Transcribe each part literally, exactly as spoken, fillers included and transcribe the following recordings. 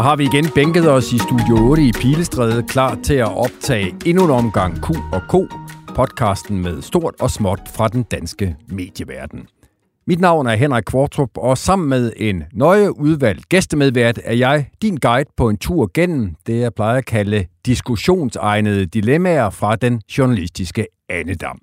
har vi igen bænket os i Studio otte i Pilestræde, klar til at optage endnu en omgang Q og K, podcasten med stort og småt fra den danske medieverden. Mit navn er Henrik Kvartrup, og sammen med en nøje udvalgt gæstemedvært er jeg din guide på en tur gennem det, jeg plejer at kalde diskussionsegnede dilemmaer fra den journalistiske andedam.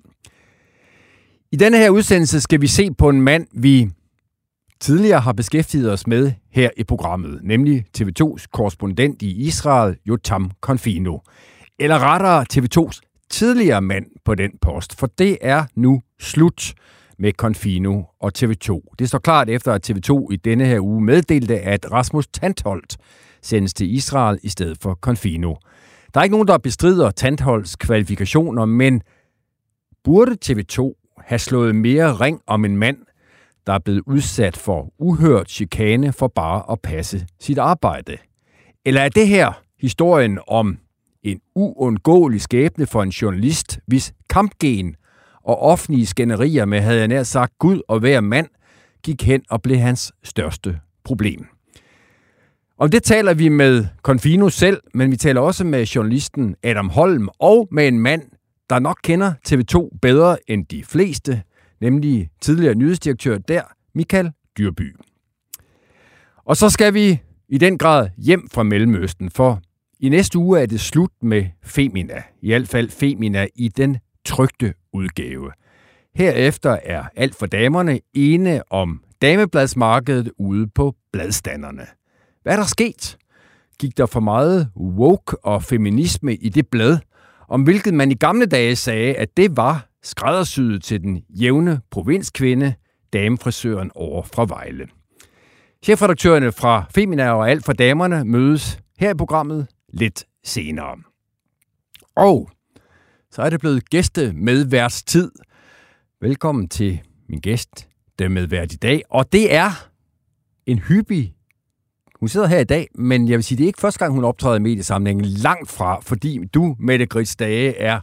I denne her udsendelse skal vi se på en mand, vi tidligere har beskæftiget os med her i programmet, nemlig T V to's korrespondent i Israel, Yotam Confino. Eller rettere T V to's tidligere mand på den post, for det er nu slut med Confino og T V to. Det står klart efter, at T V to i denne her uge meddelte, at Rasmus Tantholdt sendes til Israel i stedet for Confino. Der er ikke nogen, der bestrider Tantholdts kvalifikationer, men burde T V to have slået mere ring om en mand, der er blevet udsat for uhørt chikane for bare at passe sit arbejde? Eller er det her historien om en uundgåelig skæbne for en journalist, hvis kampgen og offentlige skænderier med, havde jeg nær sagt, Gud og hver mand, gik hen og blev hans største problem? Om det taler vi med Confino selv, men vi taler også med journalisten Adam Holm og med en mand, der nok kender T V to bedre end de fleste, nemlig tidligere nyhedsdirektør der, Michael Dyrby. Og så skal vi i den grad hjem fra Mellemøsten, for i næste uge er det slut med Femina. I hvert fald Femina i den trykte udgave. Herefter er alt for damerne ene om damebladsmarkedet ude på bladstanderne. Hvad er der sket? Gik der for meget woke og feminisme i det blad, om hvilket man i gamle dage sagde, at det var skræddersyet til den jævne provinskvinde, damefrisøren over fra Vejle. Chefredaktørerne fra Femina og Alt for damerne mødes her i programmet lidt senere. Og så er det blevet gæstemedværtstid. Velkommen til min gæst, der er medvært i dag. Og det er en hyppig. Hun sidder her i dag, men jeg vil sige, det er ikke første gang, hun optræder i mediesammenhængen, langt fra, fordi du, Mette Grits Dage, er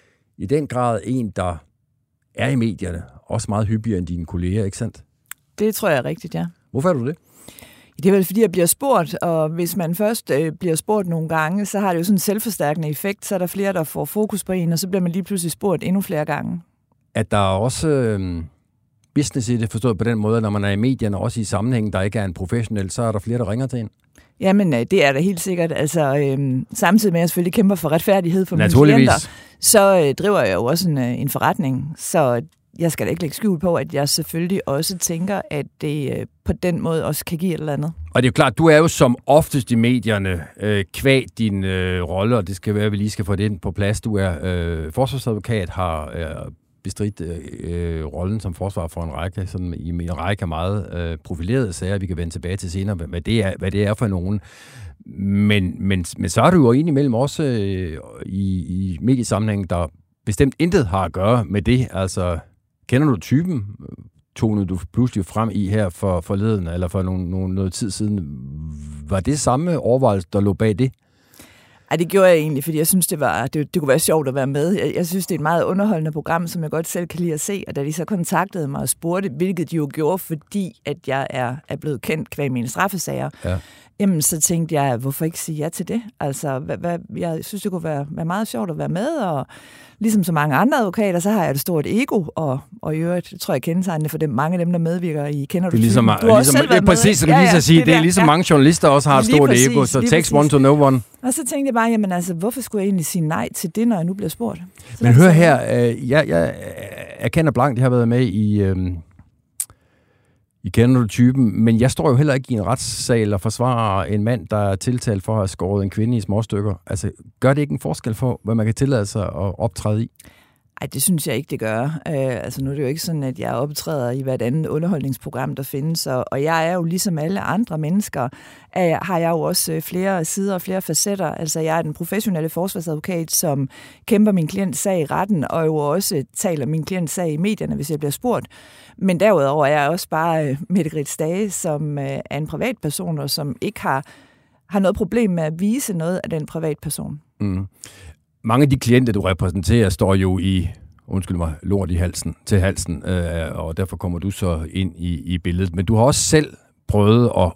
i den grad en, der er i medierne, også meget hyppigere end dine kolleger, ikke sandt? Det tror jeg er rigtigt, ja. Hvorfor er du det? Det er vel, fordi jeg bliver spurgt, og hvis man først øh, bliver spurgt nogle gange, så har det jo sådan en selvforstærkende effekt, så er der flere, der får fokus på en, og så bliver man lige pludselig spurgt endnu flere gange. At der er også øh, business i det, forstået på den måde, når man er i medierne, også i sammenhængen, der ikke er en professionel, så er der flere, der ringer til en. Jamen, det er da helt sikkert. Altså, øhm, samtidig med, at jeg selvfølgelig kæmper for retfærdighed for mine klienter, så øh, driver jeg jo også en, en forretning. Så jeg skal da ikke lægge skjul på, at jeg selvfølgelig også tænker, at det øh, på den måde også kan give et eller andet. Og det er jo klart, du er jo som oftest i medierne øh, kvad din øh, rolle, og det skal være, at vi lige skal få det ind på plads. Du er øh, forsvarsadvokat, har øh, bestridt øh, rollen som forsvar for en række, sådan i en række meget øh, profilerede sager, vi kan vende tilbage til senere, hvad det er, hvad det er for nogen. Men, men, men så er du jo indimellem også øh, i, i mediesammenhæng, der bestemt intet har at gøre med det. Altså, kender du typen, tonede du pludselig frem i her for forleden, eller for nogle, nogle, noget tid siden? Var det samme overvejelse, der lå bag det? Ej, det gjorde jeg egentlig, fordi jeg synes, det, var, det, det kunne være sjovt at være med. Jeg, jeg synes, det er et meget underholdende program, som jeg godt selv kan lide at se. Og da de så kontaktede mig og spurgte, hvilket de jo gjorde, fordi at jeg er, er blevet kendt kvæg mine straffesager, ja. Jamen, så tænkte jeg, hvorfor ikke sige ja til det? Altså, hvad, hvad, jeg synes, det kunne være, være meget sjovt at være med, og ligesom så mange andre advokater, så har jeg et stort ego, og, og i øvrigt, tror jeg, kendetegnende for dem, mange af dem, der medvirker i Kender du ligesom, du har ligesom, det er præcis, som ja, ja, lige sige, det, det er ligesom ja. Mange journalister også har et stort præcis, ego, så takes one to know one. Og så tænkte jeg bare, jamen altså, hvorfor skulle jeg egentlig sige nej til det, når jeg nu bliver spurgt? Så Men hør her, øh, jeg, jeg erkender blankt, jeg har været med i... Øh, I kender du typen, men jeg står jo heller ikke i en retssal og forsvarer en mand, der er tiltalt for at have skåret en kvinde i små stykker. Altså, gør det ikke en forskel for, hvad man kan tillade sig at optræde i? Ej, det synes jeg ikke, det gør. Øh, altså, nu er det jo ikke sådan, at jeg optræder i hvert andet underholdningsprogram, der findes, og, og jeg er jo ligesom alle andre mennesker, øh, har jeg jo også flere sider og flere facetter. Altså, jeg er den professionelle forsvarsadvokat, som kæmper min klients sag i retten, og jo også taler min klients sag i medierne, hvis jeg bliver spurgt. Men derudover er jeg også bare øh, Mette Grits Dage, som øh, er en privatperson, og som ikke har, har noget problem med at vise noget af den privatperson. Mm. Mange af de klienter, du repræsenterer, står jo i, undskyld mig, lort i halsen, til halsen, øh, og derfor kommer du så ind i, i billedet. Men du har også selv prøvet at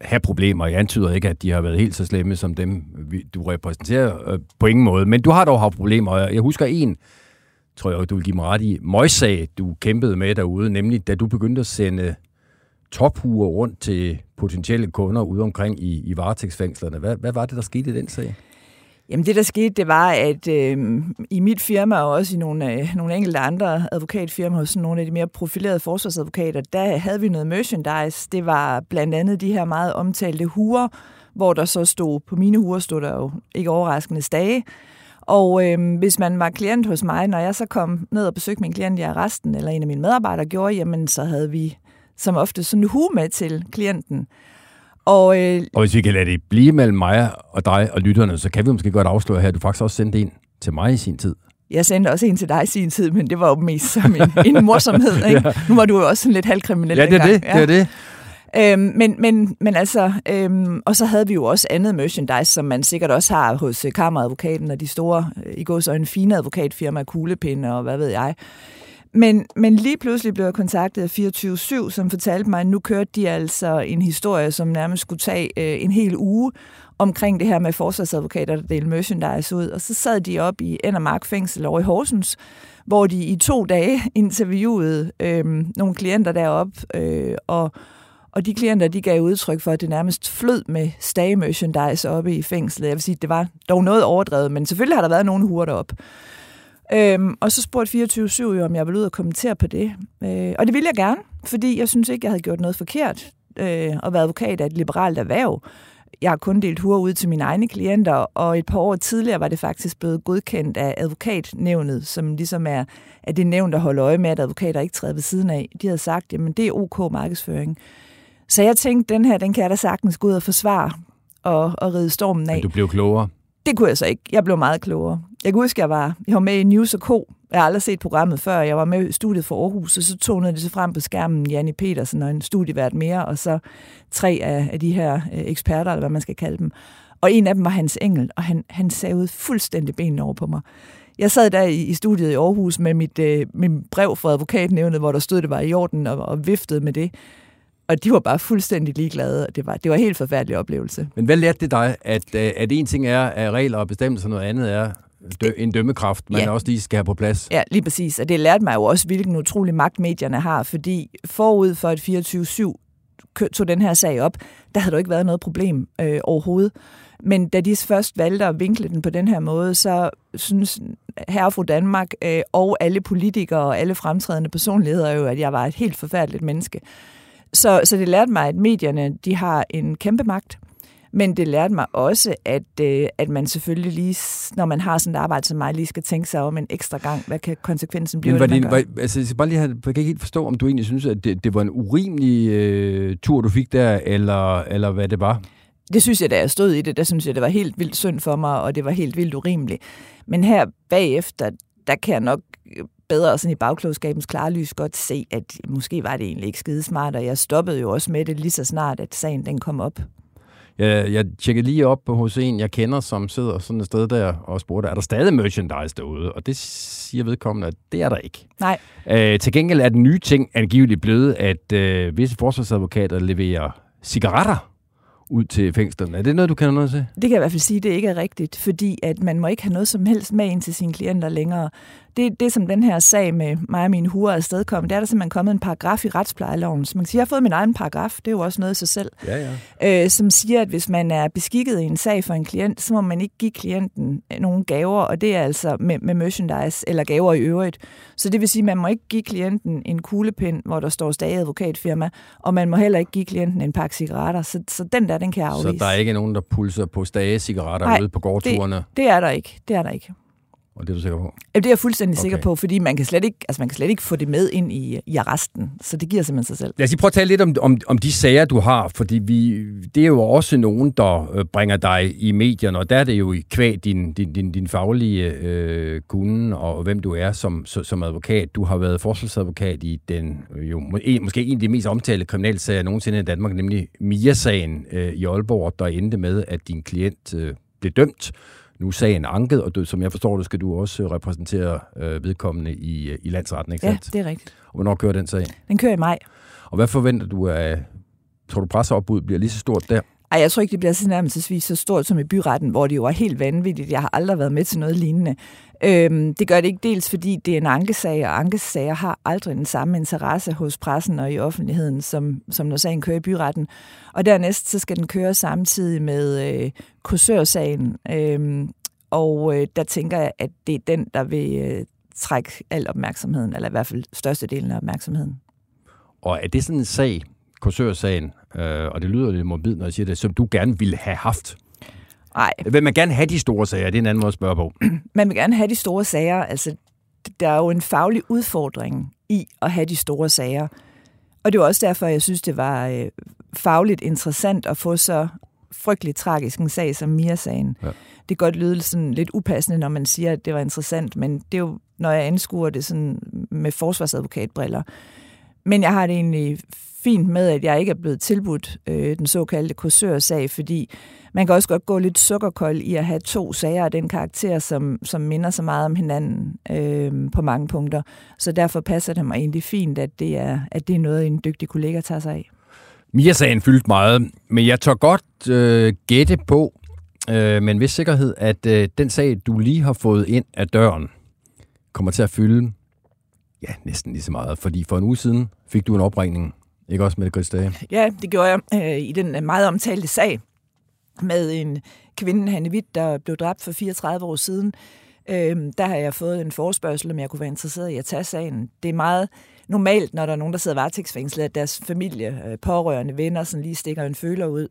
have problemer. Jeg antyder ikke, at de har været helt så slemme som dem, du repræsenterer, øh, på ingen måde. Men du har dog haft problemer. Jeg husker en, tror jeg, du vil give mig ret i, møgssag, du kæmpede med derude, nemlig da du begyndte at sende tophuer rundt til potentielle kunder ude omkring i, i varetægtsfængslerne. Hvad, hvad var det, der skete i den sag? Jamen det, der skete, det var, at øh, i mit firma og også i nogle, øh, nogle enkelte andre advokatfirmaer hos nogle af de mere profilerede forsvarsadvokater, der havde vi noget merchandise. Det var blandt andet de her meget omtalte huer, hvor der så stod, på mine huer stod der jo ikke overraskende stage. Og øh, hvis man var klient hos mig, når jeg så kom ned og besøgte min klient i arresten, eller en af mine medarbejdere gjorde, jamen så havde vi som ofte sådan en hue med til klienten. Og, øh, og hvis vi kan lade det blive mellem mig og dig og lytterne, så kan vi måske godt afsløre her, at du faktisk også sendte en til mig i sin tid. Jeg sendte også en til dig i sin tid, men det var jo mest som en, en morsomhed. Ikke? Ja. Nu var du jo også sådan lidt halvkriminel. Ja, det er det. Ja. det, er det. Øhm, men, men, men altså, øhm, og så havde vi jo også andet merchandise, som man sikkert også har hos kammeradvokaten og de store, i går så en fine advokatfirma, kuglepinde og hvad ved jeg. Men, men lige pludselig blev jeg kontaktet af fireogtyve syv, som fortalte mig, at nu kørte de altså en historie, som nærmest skulle tage øh, en hel uge omkring det her med forsvarsadvokater, der delte merchandise ud. Og så sad de op i Enner Mark Fængsel over i Horsens, hvor de i to dage interviewede øh, nogle klienter deroppe, øh, og, og de klienter, de gav udtryk for, at det nærmest flød med stage-merchandise oppe i fængslet. Jeg vil sige, det var dog noget overdrevet, men selvfølgelig har der været nogle huer deroppe. Øhm, og så spurgte fireogtyve syv jo, om jeg ville ud og kommentere på det. Øh, og det ville jeg gerne, fordi jeg synes ikke, jeg havde gjort noget forkert øh, at være advokat af et liberalt erhverv. Jeg har kun delt huer ud til mine egne klienter, og et par år tidligere var det faktisk blevet godkendt af advokatnævnet, som ligesom er, er det nævn, der holder øje med, at advokater ikke træder ved siden af. De havde sagt, jamen det er ok markedsføring. Så jeg tænkte, den her, den kan jeg da sagtens gå ud og forsvare og, og ride stormen af. Men du blev klogere? Det kunne jeg så ikke. Jeg blev meget klogere. Jeg kan huske, jeg var, jeg var med i News og Co. Jeg har aldrig set programmet før. Jeg var med i studiet for Aarhus, og så tonede det så frem på skærmen Janni Petersen og en studievært mere, og så tre af, af de her øh, eksperter, eller hvad man skal kalde dem. Og en af dem var Hans Engel, og han, han savede fuldstændig benene over på mig. Jeg sad der i, i studiet i Aarhus med mit, øh, mit brev fra advokatnævnet, hvor der stod, det var i orden, og, og viftede med det. Og de var bare fuldstændig ligeglade, og det var, det var en helt forfærdelig oplevelse. Men hvad lærte det dig, at, at en ting er at regler og bestemmelser, noget andet er dø, en dømmekraft, man ja. også lige skal have på plads? Ja, lige præcis. Og det lærte mig jo også, hvilken utrolig magt medierne har, fordi forud for, at fireogtyve syv tog den her sag op, der havde der ikke været noget problem øh, overhovedet. Men da de først valgte at vinkle den på den her måde, så synes herre og fru Danmark øh, og alle politikere og alle fremtrædende personligheder jo, at jeg var et helt forfærdeligt menneske. Så, så det lærte mig, at medierne de har en kæmpe magt, men det lærte mig også, at, øh, at man selvfølgelig lige, når man har sådan et arbejde som mig, lige skal tænke sig om en ekstra gang, hvad kan konsekvensen blive, men var det, det, var, altså, jeg, bare lige have, jeg kan ikke helt forstå, om du egentlig synes, at det, det var en urimelig øh, tur, du fik der, eller, eller hvad det var? Det synes jeg, da jeg stod i det, der synes jeg, det var helt vildt synd for mig, og det var helt vildt urimeligt. Men her bagefter, der kan jeg nok bedre sådan i bagklogskabens klarlys godt se, at måske var det egentlig ikke skidesmart, og jeg stoppede jo også med det lige så snart, at sagen den kom op. Jeg, jeg tjekkede lige op hos en, jeg kender, som sidder sådan et sted der og spurgte, er der stadig merchandise derude? Og det siger vedkommende, at det er der ikke. Nej. Æh, til gengæld er den nye ting angiveligt blevet, at øh, visse forsvarsadvokater leverer cigaretter ud til fængslerne. Er det noget, du kender noget til? Det kan jeg i hvert fald sige, at det ikke er rigtigt, fordi at man må ikke have noget som helst med ind til sine klienter længere. Det, det som den her sag med mig og mine huer afstedkom, det er der simpelthen kommet en paragraf i retsplejeloven. Så man kan sige, jeg har fået min egen paragraf, det er jo også noget i sig selv, ja, ja. Øh, som siger, at hvis man er beskikket i en sag for en klient, så må man ikke give klienten nogle gaver, og det er altså med, med merchandise eller gaver i øvrigt. Så det vil sige, at man må ikke give klienten en kuglepind, hvor der står stadig advokatfirma, og man må heller ikke give klienten en pakke cigaretter. Så, så den der, den kan jeg afvise. Så der er ikke nogen, der pulser på stage cigaretter Nej, ude på gårdturene? Det, det er der ikke. Det er der ikke. Og det er du sikker på? Det er jeg fuldstændig okay. sikker på, fordi man kan slet ikke, altså man kan slet ikke få det med ind i, i arresten, så det giver simpelthen sig selv. Lad os lige prøve at tale lidt om, om, om de sager, du har, fordi vi, det er jo også nogen, der bringer dig i medierne, og der er det jo i kvæg din, din, din, din faglige øh, kunde, og hvem du er som, som advokat. Du har været forsvarsadvokat i den, jo, måske en af de mest omtalte kriminalsager nogensinde i Danmark, nemlig Mia-sagen øh, i Aalborg, der endte med, at din klient øh, blev dømt. Nu er sagen anket, og du, som jeg forstår det, skal du også repræsentere øh, vedkommende i, i landsretten, ikke sandt? Ja, det er rigtigt. Og hvornår kører den sag? Den kører i maj. Og hvad forventer du af Tror du, presseopbud bliver lige så stort der? Ej, jeg tror ikke, det bliver så nærmest så stort som i byretten, hvor det jo er helt vanvittigt. Jeg har aldrig været med til noget lignende. Øhm, det gør det ikke dels, fordi det er en ankesag, og ankesager har aldrig den samme interesse hos pressen og i offentligheden, som, som når sagen kører i byretten. Og dernæst, så skal den køre samtidig med øh, kursørsagen. Øhm, og øh, der tænker jeg, at det er den, der vil øh, trække al opmærksomheden, eller i hvert fald størstedelen af opmærksomheden. Og er det sådan en sag, kursørsagen, øh, og det lyder lidt morbid, når jeg siger det, som du gerne ville have haft? Nej. Vil man gerne have de store sager? Det er en anden måde at spørge på. Man vil gerne have de store sager. Altså, der er jo en faglig udfordring i at have de store sager. Og det var også derfor, jeg synes, det var øh, fagligt interessant at få så frygtelig tragisk en sag som Mia-sagen. Ja. Det kan godt lyde sådan lidt upassende, når man siger, at det var interessant, men det er jo, når jeg anskuer det sådan med forsvarsadvokatbriller. Men jeg har det egentlig fint med, at jeg ikke er blevet tilbudt øh, den såkaldte kursørsag, fordi man kan også godt gå lidt sukkerkold i at have to sager af den karakter, som, som minder så meget om hinanden øh, på mange punkter. Så derfor passer det mig egentlig fint, at det er, at det er noget, en dygtig kollega tager sig af. Mia-sagen fyldte meget, men jeg tør godt øh, gætte på, øh, med en vis sikkerhed, at øh, den sag, du lige har fået ind af døren, kommer til at fylde ja, næsten lige så meget. Fordi for en uge siden fik du en opringning, ikke også, Mette Gris-Stage? Ja, det gjorde jeg øh, i den meget omtalte sag med en kvinde, Hanne Hvidt, der blev dræbt for fireogtredive år siden. Øh, der har jeg fået en forespørgsel, om jeg kunne være interesseret i at tage sagen. Det er meget normalt, når der er nogen, der sidder varetægtsfængslet, at deres familie, pårørende, venner, sådan lige stikker en føler ud.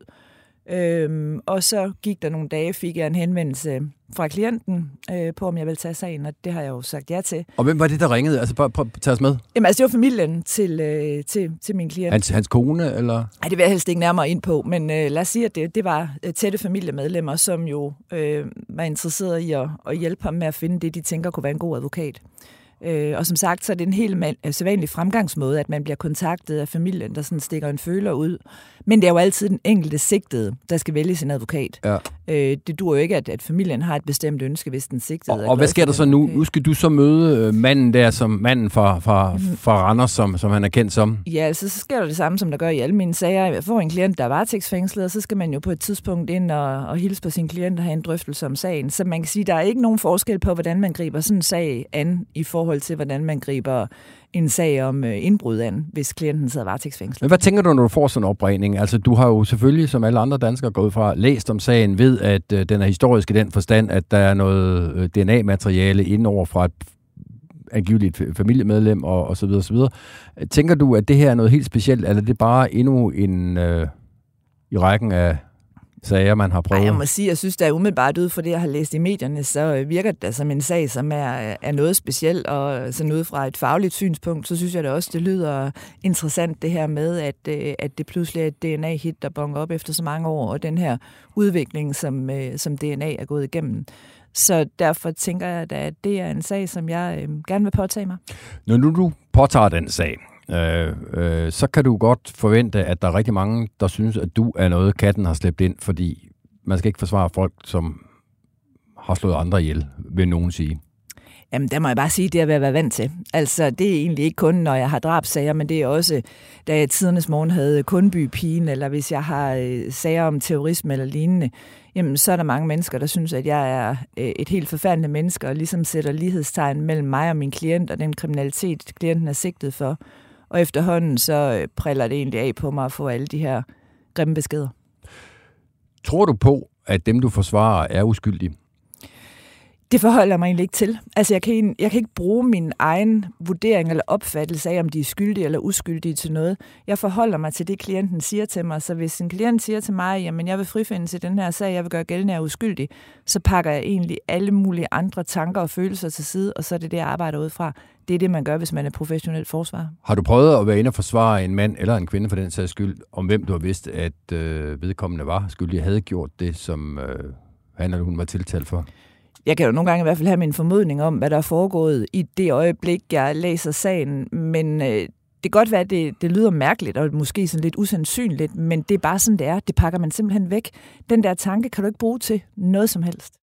Øhm, og så gik der nogle dage, fik jeg en henvendelse fra klienten øh, på, om jeg ville tage sagen, og det har jeg jo sagt ja til. Og hvem var det, der ringede? Altså, prøv, prøv at tage os med. Jamen, altså, det var familien til, øh, til, til min klient. Hans, hans kone, eller? Nej, det vil jeg helst ikke nærmere ind på, men øh, lad os sige, at det, det var tætte familiemedlemmer, som jo øh, var interesserede i at, at hjælpe ham med at finde det, de tænker kunne være en god advokat. Øh, og som sagt, så er det en helt man, sædvanlig fremgangsmåde, at man bliver kontaktet af familien, der sådan stikker en føler ud. Men det er jo altid den enkelte sigtede, der skal vælge sin advokat. Ja. Øh, det duer jo ikke, at, at familien har et bestemt ønske, hvis den sigtede Og, og hvad sker der så nu? Nu skal du så møde manden der, som manden fra, fra, fra Randers, som, som han er kendt som. Ja, altså, så sker der det samme, som der gør i alle mine sager. Jeg får en klient, der er varetægtsfængslet, og så skal man jo på et tidspunkt ind og, og hilse på sin klient og have en drøftelse om sagen. Så man kan sige, der er ikke nogen forskel på, hvordan man griber sådan en sag an, i forhold til, hvordan man griber en sag om indbrud an, hvis klienten sidder varetægtsfængslet. Men hvad tænker du, når du får sådan en opringning? Altså, du har jo selvfølgelig, som alle andre danskere, gået fra læst om sagen, ved, at øh, den er historisk i den forstand, at der er noget øh, D N A-materiale indenover fra et angiveligt familiemedlem og, og så videre, så videre. Tænker du, at det her er noget helt specielt, eller er det bare endnu en øh, i rækken af sager, man har prøvet? Ej, jeg må sige, jeg synes, der er umiddelbart ud for det, jeg har læst i medierne, så virker det som en sag, som er, er noget specielt, og sådan ud fra et fagligt synspunkt, så synes jeg det også, det lyder interessant det her med, at, at det pludselig er et D N A-hit, der bonger op efter så mange år, og den her udvikling, som, som D N A er gået igennem. Så derfor tænker jeg, at det er en sag, som jeg gerne vil påtage mig. Når nu du påtager den sag, Øh, øh, så kan du godt forvente, at der er rigtig mange, der synes, at du er noget, katten har slæbt ind, fordi man skal ikke forsvare folk, som har slået andre ihjel, vil nogen sige. Jamen, der må jeg bare sige, det er ved at være vant til. Altså, det er egentlig ikke kun, når jeg har drabsager, men det er også, da jeg tidernes morgen havde Kundby-pigen, eller hvis jeg har øh, sager om terrorisme eller lignende, jamen, så er der mange mennesker, der synes, at jeg er øh, et helt forfærdeligt menneske, og ligesom sætter lighedstegn mellem mig og min klient, og den kriminalitet, klienten er sigtet for. Og efterhånden så priller det egentlig af på mig at få alle de her grimme beskeder. Tror du på, at dem, du forsvarer, er uskyldige? Det forholder mig egentlig ikke til. Altså, jeg kan, jeg kan ikke bruge min egen vurdering eller opfattelse af, om de er skyldige eller uskyldige til noget. Jeg forholder mig til det, klienten siger til mig. Så hvis en klient siger til mig, jamen jeg vil frifinde til den her sag, jeg vil gøre gældende, jeg er uskyldig, så pakker jeg egentlig alle mulige andre tanker og følelser til side, og så er det det, jeg arbejder ud fra. Det er det, man gør, hvis man er professionel forsvarer. Har du prøvet at være inde og forsvare en mand eller en kvinde for den sags skyld, om hvem du har vidst, at øh, vedkommende var skyldig, havde gjort det, som øh, han eller hun var tiltalt for? Jeg kan jo nogle gange i hvert fald have min formodning om, hvad der er foregået i det øjeblik, jeg læser sagen, men øh, det kan godt være, at det, det lyder mærkeligt og måske sådan lidt usandsynligt, men det er bare sådan, det er. Det pakker man simpelthen væk. Den der tanke kan du ikke bruge til noget som helst.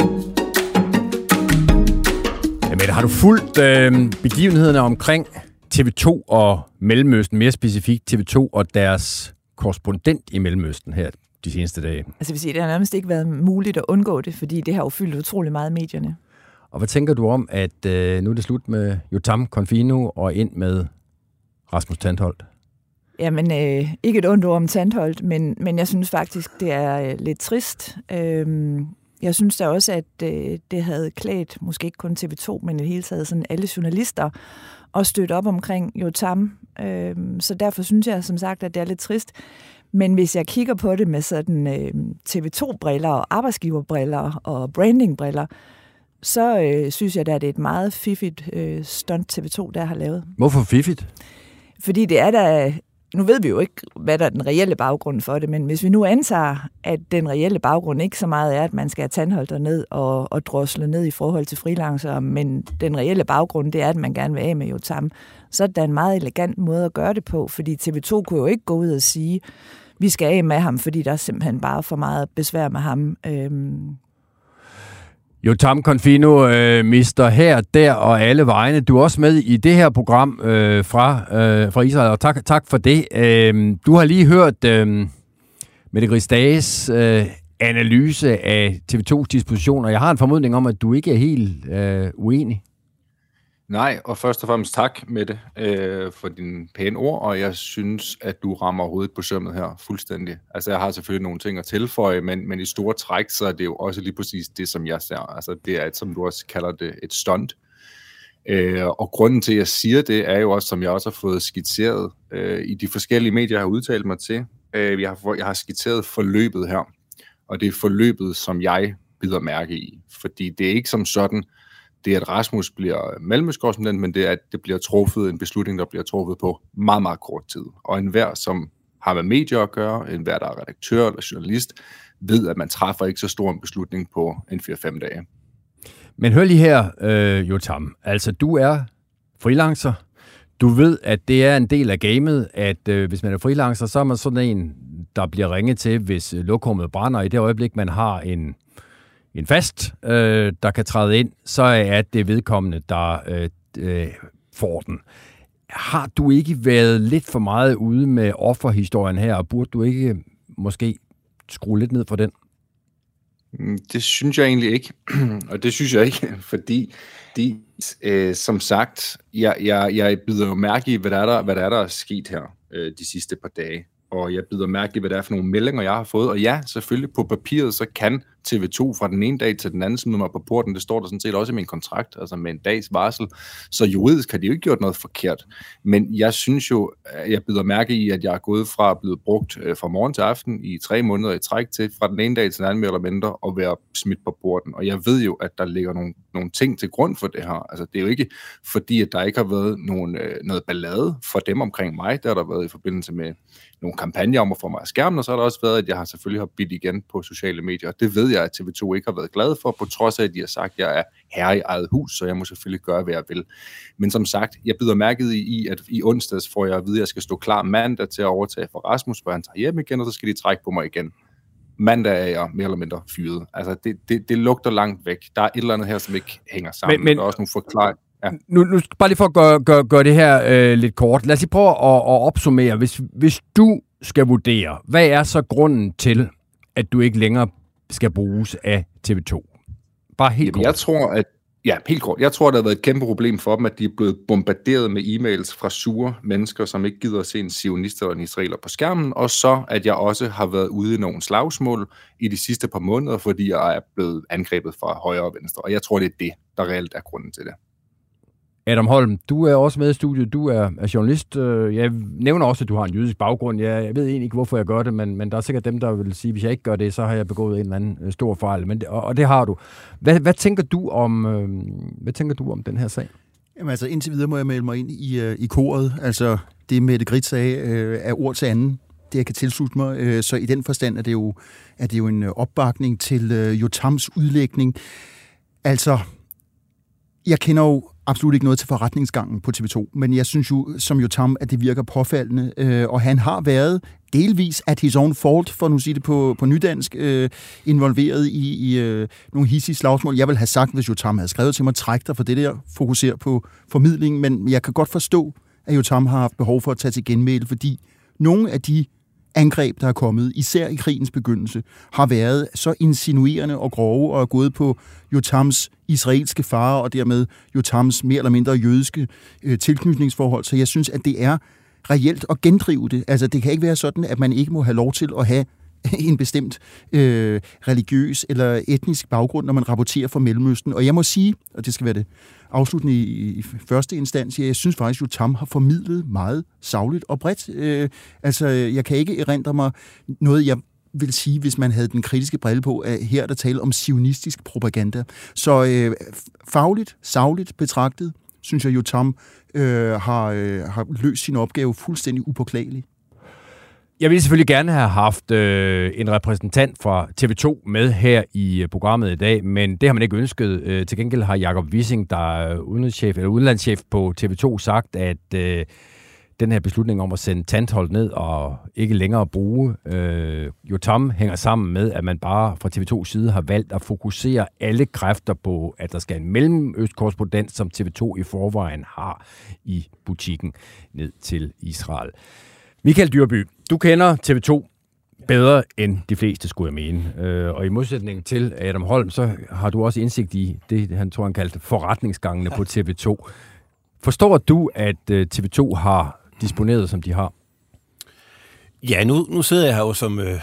Jamen, har du fulgt øh, begivenhederne omkring T V to og Mellemøsten, mere specifikt T V to og deres korrespondent i Mellemøsten her de seneste dage. Altså, jeg vil sige, det har nærmest ikke været muligt at undgå det, fordi det har jo fyldt utrolig meget i medierne. Og hvad tænker du om, at øh, nu er det slut med Yotam Confino og ind med Rasmus Tandholt? Jamen, øh, ikke et ondt ord om Tandholt, men, men jeg synes faktisk, det er øh, lidt trist. Øhm, jeg synes da også, at øh, det havde klædt, måske ikke kun T V to, men i det hele taget sådan alle journalister, at støtte op omkring Yotam. Øhm, så derfor synes jeg, som sagt, at det er lidt trist. Men hvis jeg kigger på det med sådan øh, T V to-briller og arbejdsgiverbriller og brandingbriller, så øh, synes jeg, at det er et meget fiffigt øh, stunt T V to, der har lavet. Hvorfor fiffigt? Fordi det er der... Nu ved vi jo ikke, hvad der er den reelle baggrund for det, men hvis vi nu antager, at den reelle baggrund ikke så meget er, at man skal have Tandholt ned og, og drosle ned i forhold til freelancere, men den reelle baggrund, det er, at man gerne vil af med Yotam, så er det en meget elegant måde at gøre det på, fordi T V to kunne jo ikke gå ud og sige, vi skal af med ham, fordi der er simpelthen bare for meget besvær med ham. Øhm Yotam Confino, øh, mister her, der og alle vegne. Du er også med i det her program øh, fra, øh, fra Israel, og tak, tak for det. Øh, du har lige hørt øh, Mette Gris øh, analyse af T V tos dispositioner. Jeg har en formodning om, at du ikke er helt øh, uenig. Nej, og først og fremmest tak, Mette, øh, for dine pæne ord, og jeg synes, at du rammer hovedet på sømmet her fuldstændig. Altså, jeg har selvfølgelig nogle ting at tilføje, men, men i store træk, så er det jo også lige præcis det, som jeg ser. Altså, det er, som du også kalder det, et stunt. Øh, og grunden til, at jeg siger det, er jo også, som jeg også har fået skitseret øh, i de forskellige medier, jeg har udtalt mig til. Øh, jeg, har, jeg har skitseret forløbet her, og det er forløbet, som jeg bider mærke i. Fordi det er ikke som sådan, det er, at Rasmus bliver mellemøstkorrespondent, men det er, at det bliver truffet, en beslutning, der bliver truffet på meget, meget kort tid. Og enhver, som har med medier at gøre, enhver, der er redaktør eller journalist, ved, at man træffer ikke så stor en beslutning på en fire fem dage. Men hør lige her, øh, Yotam. Altså, du er freelancer. Du ved, at det er en del af gamet, at øh, hvis man er freelancer, så er man sådan en, der bliver ringet til, hvis lokummet brænder. I det øjeblik, man har en en fast, øh, der kan træde ind, så er det vedkommende, der øh, øh, får den. Har du ikke været lidt for meget ude med offerhistorien her, og burde du ikke måske skrue lidt ned for den? Det synes jeg egentlig ikke, og det synes jeg ikke, fordi de, øh, som sagt, jeg, jeg, jeg bider jo mærke i, hvad der er der, hvad der er, der er sket her øh, de sidste par dage. Og jeg bider mærke i, hvad det er for nogle meldinger, jeg har fået. Og ja, selvfølgelig på papiret, så kan T V to fra den ene dag til den anden smide mig på porten. Det står der sådan set også i min kontrakt, altså med en dags varsel. Så juridisk har de jo ikke gjort noget forkert. Men jeg synes jo, jeg bider mærke i, at jeg er gået fra at blive brugt fra morgen til aften i tre måneder i træk til fra den ene dag til den anden mere eller mindre og være smidt på porten. Og jeg ved jo, at der ligger nogle, nogle ting til grund for det her. Altså det er jo ikke fordi, at der ikke har været nogen, noget ballade for dem omkring mig. Der har der været i forbindelse med nogle kampagner om at få mig af skærmen, og så har der også været, at jeg har selvfølgelig har bidt igen på sociale medier. Og det ved jeg, at T V to ikke har været glad for, på trods af, at de har sagt, at jeg er herre i eget hus, så jeg må selvfølgelig gøre, hvad jeg vil. Men som sagt, jeg bider mærket i, at i onsdags får jeg at vide, at jeg skal stå klar mandag til at overtage for Rasmus, for han tager hjem igen, og så skal de trække på mig igen. Mandag er jeg mere eller mindre fyret. Altså, det, det, det lugter langt væk. Der er et eller andet her, som ikke hænger sammen. Men, men... Der er også nogle forklaringer. Ja. Nu, nu bare lige for at gøre, gøre, gøre det her øh, lidt kort. Lad os lige prøve at, at opsummere. Hvis, hvis du skal vurdere, hvad er så grunden til, at du ikke længere skal bruges af T V to? Bare helt kort. Jeg tror, at Ja, helt kort. Jeg tror, det har været et kæmpe problem for dem, at de er blevet bombarderet med e-mails fra sure mennesker, som ikke gider at se en zionist eller en israeler på skærmen, og så, at jeg også har været ude i nogle slagsmål i de sidste par måneder, fordi jeg er blevet angrebet fra højre og venstre, og jeg tror, det er det, der reelt er grunden til det. Adam Holm, du er også med i studiet. Du er, er journalist. Jeg nævner også, at du har en jødisk baggrund. Jeg, jeg ved egentlig ikke, hvorfor jeg gør det, men, men der er sikkert dem, der vil sige, at hvis jeg ikke gør det, så har jeg begået en eller anden stor fejl. Men, og, og det har du. Hvad, hvad, tænker du om, øh, hvad tænker du om den her sag? Jamen altså, indtil videre må jeg melde mig ind i, øh, i koret. Altså, det Mette Gritz sagde, øh, er ord til anden. Det, jeg kan tilslutte mig. Øh, så i den forstand er det jo, er det jo en opbakning til øh, Yotams udlægning. Altså, jeg kender jo absolut ikke noget til forretningsgangen på T V to, men jeg synes jo, som Yotam, at det virker påfaldende, øh, og han har været delvis at his own fault, for nu at sige det på, på nydansk, øh, involveret i, i øh, nogle hissige slagsmål. Jeg vil have sagt, hvis Yotam havde skrevet til mig, træk dig for det der, fokuser på formidling, men jeg kan godt forstå, at Yotam har haft behov for at tage til genmæle, fordi nogle af de angreb, der er kommet, især i krigens begyndelse, har været så insinuerende og grove og er gået på Yotams israelske far og dermed Yotams mere eller mindre jødiske øh, tilknytningsforhold. Så jeg synes, at det er reelt at gendrive det. Altså, det kan ikke være sådan, at man ikke må have lov til at have en bestemt øh, religiøs eller etnisk baggrund, når man rapporterer fra Mellemøsten. Og jeg må sige, og det skal være det afsluttende i, i første instans, jeg synes faktisk, at Yotam har formidlet meget sagligt og bredt. Øh, altså, jeg kan ikke erindre mig noget, jeg vil sige, hvis man havde den kritiske brille på, at her er der tale om zionistisk propaganda. Så øh, fagligt, sagligt betragtet, synes jeg, Yotam øh, har, øh, har løst sin opgave fuldstændig upåklageligt. Jeg ville selvfølgelig gerne have haft øh, en repræsentant fra T V to med her i øh, programmet i dag, men det har man ikke ønsket. Øh, til gengæld har Jakob Wissing, der er udenlandschef, eller udenlandschef på T V to, sagt, at øh, den her beslutning om at sende Tantholdt ned og ikke længere bruge øh, Yotam hænger sammen med, at man bare fra T V tos side har valgt at fokusere alle kræfter på, at der skal en mellemøstkorrespondent, som T V to i forvejen har i butikken ned til Israel. Michael Dyrby, du kender T V to bedre end de fleste, skulle jeg mene. Øh, og i modsætning til Adam Holm, så har du også indsigt i det, han tror, han kaldte forretningsgangene på T V to. Forstår du, at T V to har disponeret, som de har? Ja, nu, nu sidder jeg her jo som øh,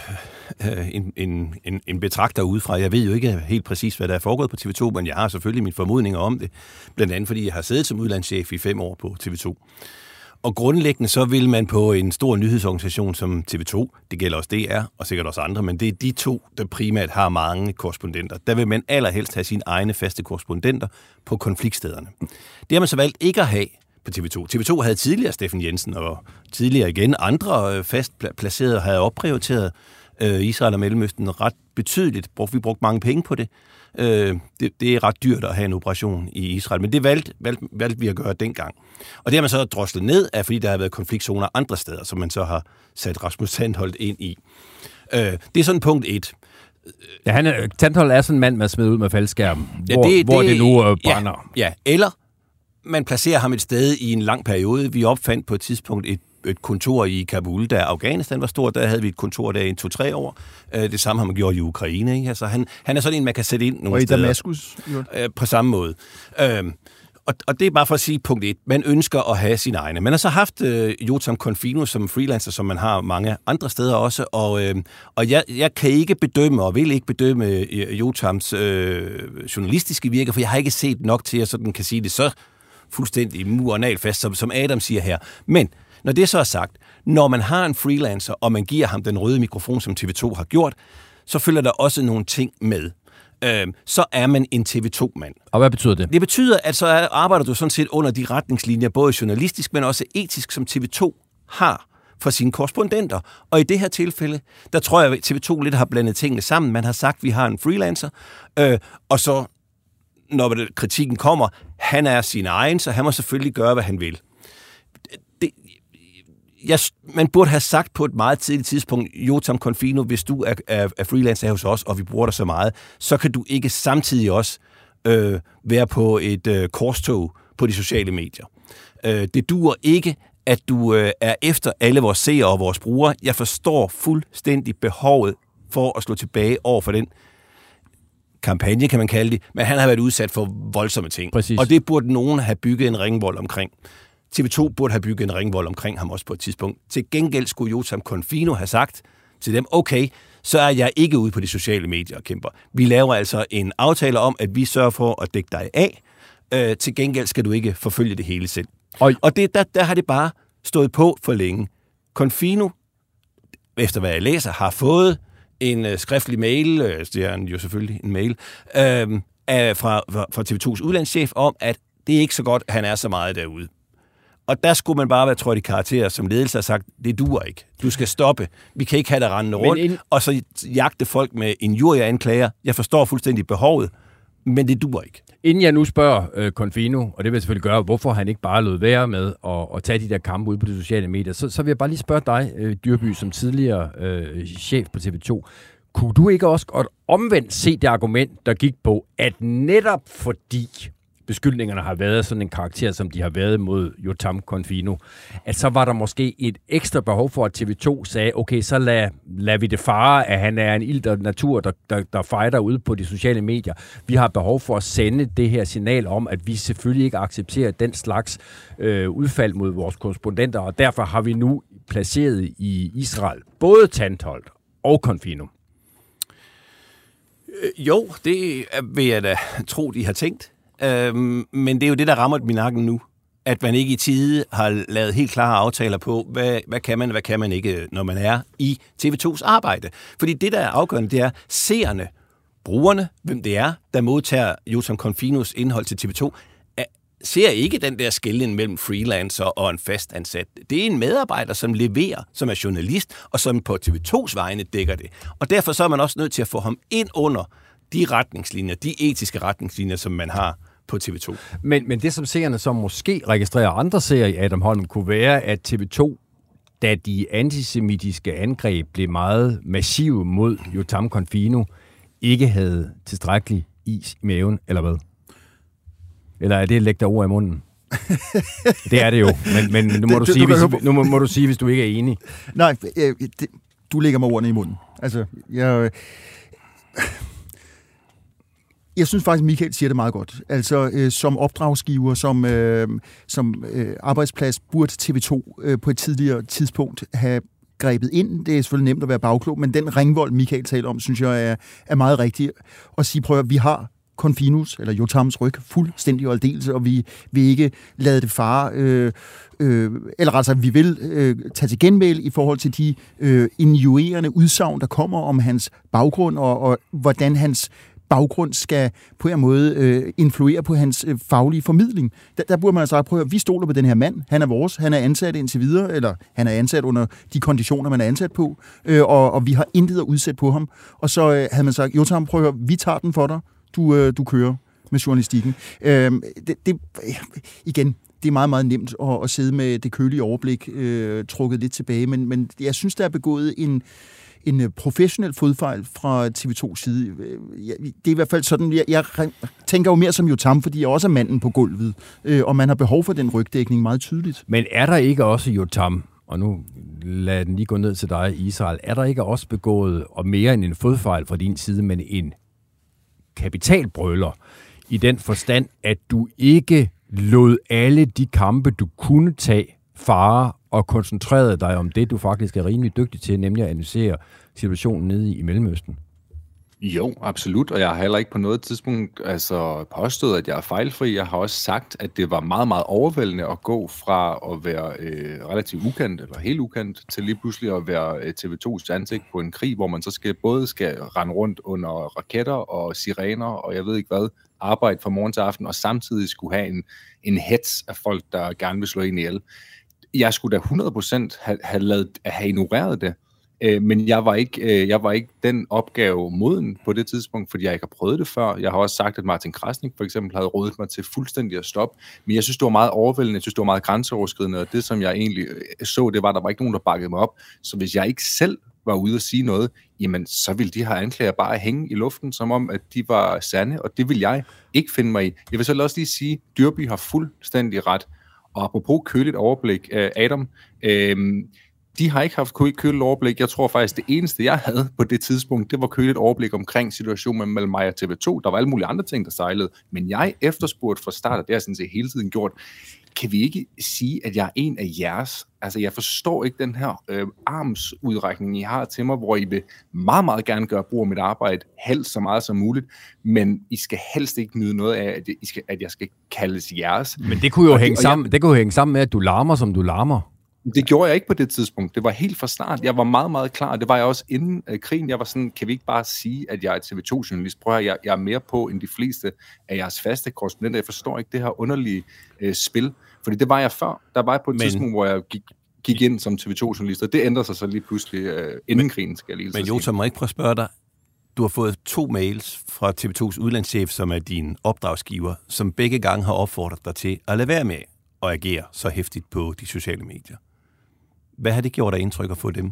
en, en, en, en betragter udefra. Jeg ved jo ikke helt præcis, hvad der er foregået på T V to, men jeg har selvfølgelig mine formodninger om det. Blandt andet, fordi jeg har siddet som udlandschef i fem år på T V to. Og grundlæggende så vil man på en stor nyhedsorganisation som T V to, det gælder også D R og sikkert også andre, men det er de to, der primært har mange korrespondenter. Der vil man allerhelst have sine egne faste korrespondenter på konfliktstederne. Det har man så valgt ikke at have på T V to. T V to havde tidligere Steffen Jensen, og tidligere igen andre fast placerede havde opprioriteret øh, Israel og Mellemøsten ret betydeligt. Vi brugte mange penge på det. Øh, det. Det er ret dyrt at have en operation i Israel, men det valgte, valgte, valgte vi at gøre dengang. Og det har man så droslet ned af, fordi der har været konfliktzoner andre steder, som man så har sat Rasmus Tantholdt ind i. Øh, det er sådan punkt et. Ja, han er, Tantholdt er sådan en mand, man smider ud med faldskærmen, ja, hvor, det, hvor det, det nu øh, brænder. Ja, ja, eller man placerer ham et sted i en lang periode. Vi opfandt på et tidspunkt et, et kontor i Kabul, da Afghanistan var stort. Der havde vi et kontor der i to-tre år. Det samme har man gjort i Ukraine. Ikke? Altså, han, han er sådan en, man kan sætte ind nogle og steder. Og i Damaskus? På samme måde. Øhm, og, og det er bare for at sige punkt et. Man ønsker at have sine egne. Man har så haft øh, Yotam Confino som freelancer, som man har mange andre steder også. Og, øh, og jeg, jeg kan ikke bedømme, og vil ikke bedømme øh, Yotams øh, journalistiske virke, for jeg har ikke set nok til, at sådan kan sige det så fuldstændig mur og nagelfast, som, som Adam siger her. Men når det så er sagt, når man har en freelancer, og man giver ham den røde mikrofon, som T V to har gjort, så følger der også nogle ting med. Øhm, så er man en T V to-mand. Og hvad betyder det? Det betyder, at så arbejder du sådan set under de retningslinjer, både journalistisk, men også etisk, som T V to har for sine korrespondenter. Og i det her tilfælde, der tror jeg, at T V to lidt har blandet tingene sammen. Man har sagt, at vi har en freelancer, øh, og så når kritikken kommer, han er sin egen, så han må selvfølgelig gøre, hvad han vil. Det, jeg, man burde have sagt på et meget tidligt tidspunkt, Yotam Confino, hvis du er, er, er freelancer hos os, og vi bruger dig så meget, så kan du ikke samtidig også øh, være på et øh, korstog på de sociale medier. Øh, det duer ikke, at du øh, er efter alle vores seere og vores brugere. Jeg forstår fuldstændig behovet for at slå tilbage over for den kampagne, kan man kalde det, men han har været udsat for voldsomme ting. Præcis. Og det burde nogen have bygget en ringvold omkring. T V to burde have bygget en ringvold omkring ham også på et tidspunkt. Til gengæld skulle Yotam Confino have sagt til dem, okay, så er jeg ikke ude på de sociale medier og kæmper. Vi laver altså en aftale om, at vi sørger for at dække dig af. Øh, til gengæld skal du ikke forfølge det hele selv. Og, og det, der, der har det bare stået på for længe. Confino, efter hvad jeg læser, har fået en øh, skriftlig mail, øh, det er jo selvfølgelig en mail, øh, af, fra, fra T V tos udlandschef om, at det er ikke så godt, at han er så meget derude. Og der skulle man bare være trådt i karakter, som ledelse har sagt, det duer ikke. Du skal stoppe. Vi kan ikke have dig rendende rundt, ind... og så jagte folk med injurieanklager. Jeg forstår fuldstændig behovet, men det duer ikke. Inden jeg nu spørger øh, Confino, og det vil jeg selvfølgelig gøre, hvorfor han ikke bare lod være med at, at tage de der kampe ud på de sociale medier, så, så vil jeg bare lige spørge dig, øh, Dyrby, som tidligere øh, chef på T V to. Kunne du ikke også godt omvendt se det argument, der gik på, at netop fordi beskyldningerne har været sådan en karakter, som de har været mod Yotam Confino, at så var der måske et ekstra behov for, at T V to sagde, okay, så lad, lad vi det fare, at han er en ild og natur, der, der, der fejder ude på de sociale medier. Vi har behov for at sende det her signal om, at vi selvfølgelig ikke accepterer den slags øh, udfald mod vores korrespondenter, og derfor har vi nu placeret i Israel både Tantholdt og Confino. Jo, det vil jeg da tro, de har tænkt. Øhm, men det er jo det, der rammer min nakken nu. At man ikke i tide har lavet helt klare aftaler på, hvad, hvad kan man, hvad kan man ikke, når man er i T V tos arbejde. Fordi det, der er afgørende, det er seerne, brugerne, hvem det er, der modtager Yotam Confinos indhold til T V to, ser ikke den der skelnen mellem freelancer og en fastansat. Det er en medarbejder, som leverer, som er journalist, og som på T V tos vegne dækker det. Og derfor så er man også nødt til at få ham ind under de retningslinjer, de etiske retningslinjer, som man har på T V to. Men, men det, som seerne som måske registrerer andre serier i Adam Holm, kunne være, at T V to, da de antisemitiske angreb blev meget massive mod Yotam Confino, ikke havde tilstrækkelig is i maven, eller hvad? Eller er det at lægge dig ord i munden? Det er det jo, men, men nu, må du, du, sige, du hvis, nu må, må du sige, hvis du ikke er enig. Nej, øh, det, du lægger mig ordene i munden. Altså, jeg... Øh, Jeg synes faktisk, Michael siger det meget godt. Altså, øh, som opdragsgiver, som, øh, som øh, arbejdsplads, burde T V to øh, på et tidligere tidspunkt have grebet ind. Det er selvfølgelig nemt at være bagklog, men den ringvold, Michael taler om, synes jeg er, er meget rigtig. Og sige, prøv at vi har Confinos, eller Yotams ryg, fuldstændig og aldeles, og vi vil ikke lade det fare, øh, øh, eller altså, vi vil øh, tage til genmæle i forhold til de øh, injurerende udsagn, der kommer om hans baggrund, og, og hvordan hans baggrund skal på en måde øh, influere på hans øh, faglige formidling. Der, der burde man altså prøve at vi stoler på den her mand. Han er vores. Han er ansat indtil videre, eller han er ansat under de konditioner, man er ansat på, øh, og, og vi har intet at udsætte på ham. Og så øh, havde man sagt, Yotam, prøv at vi tager den for dig. Du, øh, du kører med journalistikken. Øh, det, det, igen, det er meget, meget nemt at, at sidde med det kølige overblik øh, trukket lidt tilbage, men, men jeg synes, der er begået en en professionel fodfejl fra T V tos side. Det er i hvert fald sådan, jeg, jeg tænker jo mere som Yotam, fordi jeg også er manden på gulvet, øh, og man har behov for den rygdækning meget tydeligt. Men er der ikke også, Yotam, og nu lad den lige gå ned til dig, Israel, er der ikke også begået, og mere end en fodfejl fra din side, men en kapitalbrøler, i den forstand, at du ikke lod alle de kampe, du kunne tage, fare og koncentrerede dig om det, du faktisk er rimelig dygtig til, nemlig at analysere situationen nede i Mellemøsten? Jo, absolut, og jeg har heller ikke på noget tidspunkt altså, påstået, at jeg er fejlfri. Jeg har også sagt, at det var meget, meget overvældende at gå fra at være øh, relativt ukendt, eller helt ukendt, til lige pludselig at være øh, T V tos ansigt på en krig, hvor man så skal, både skal rende rundt under raketter og sirener, og jeg ved ikke hvad, arbejde fra morgen til aften, og samtidig skulle have en, en hets af folk, der gerne vil slå en ihjel. Jeg skulle da hundrede procent have, have, lavet, have ignoreret det, øh, men jeg var, ikke, øh, jeg var ikke den opgave moden på det tidspunkt, fordi jeg ikke har prøvet det før. Jeg har også sagt, at Martin Krasnik for eksempel havde rådet mig til fuldstændig at stoppe, men jeg synes, det var meget overvældende, jeg synes, det var meget grænseoverskridende, og det, som jeg egentlig så, det var, at der var ikke nogen, der bakkede mig op, så hvis jeg ikke selv var ude at sige noget, jamen så ville de her anklager bare hænge i luften, som om, at de var sande, og det vil jeg ikke finde mig i. Jeg vil så også lige sige, at Dyrby har fuldstændig ret. Og apropos køligt overblik, Adam, øh, de har ikke haft køligt overblik. Jeg tror faktisk, det eneste, jeg havde på det tidspunkt, det var køligt overblik omkring situationen mellem mig og T V to. Der var alle mulige andre ting, der sejlede. Men jeg efterspurgte fra start, og det har jeg sådan set hele tiden gjort, kan vi ikke sige, at jeg er en af jeres? Altså, jeg forstår ikke den her øh, armsudrækning, I har til mig, hvor I vil meget, meget gerne gøre brug af mit arbejde, helst så meget som muligt, men I skal helst ikke nyde noget af, at, I skal, at jeg skal kaldes jeres. Men det kunne jo hænge det, sammen, jeg, det kunne jo hænge sammen med, at du larmer, som du larmer. Det gjorde jeg ikke på det tidspunkt. Det var helt fra start. Jeg var meget, meget klar. Det var jeg også inden øh, krigen. Jeg var sådan, kan vi ikke bare sige, at jeg er T V to-journalist? Prøv at jeg, jeg er mere på end de fleste af jeres faste korrespondenter. Jeg forstår ikke det her underlige øh, spil. Fordi det var jeg før. Der var jeg på et men, tidspunkt, hvor jeg gik, gik ind som T V to-journalist, og det ændrede sig så lige pludselig øh, inden men, krigen, skal jeg lige Men Yotam, må jeg ikke prøve at spørge dig? Du har fået to mails fra T V tos udlandschef, som er din opdragsgiver, som begge gange har opfordret dig til at lade være med at agere så hæftigt på de sociale medier. Hvad har det gjort af indtryk at få dem?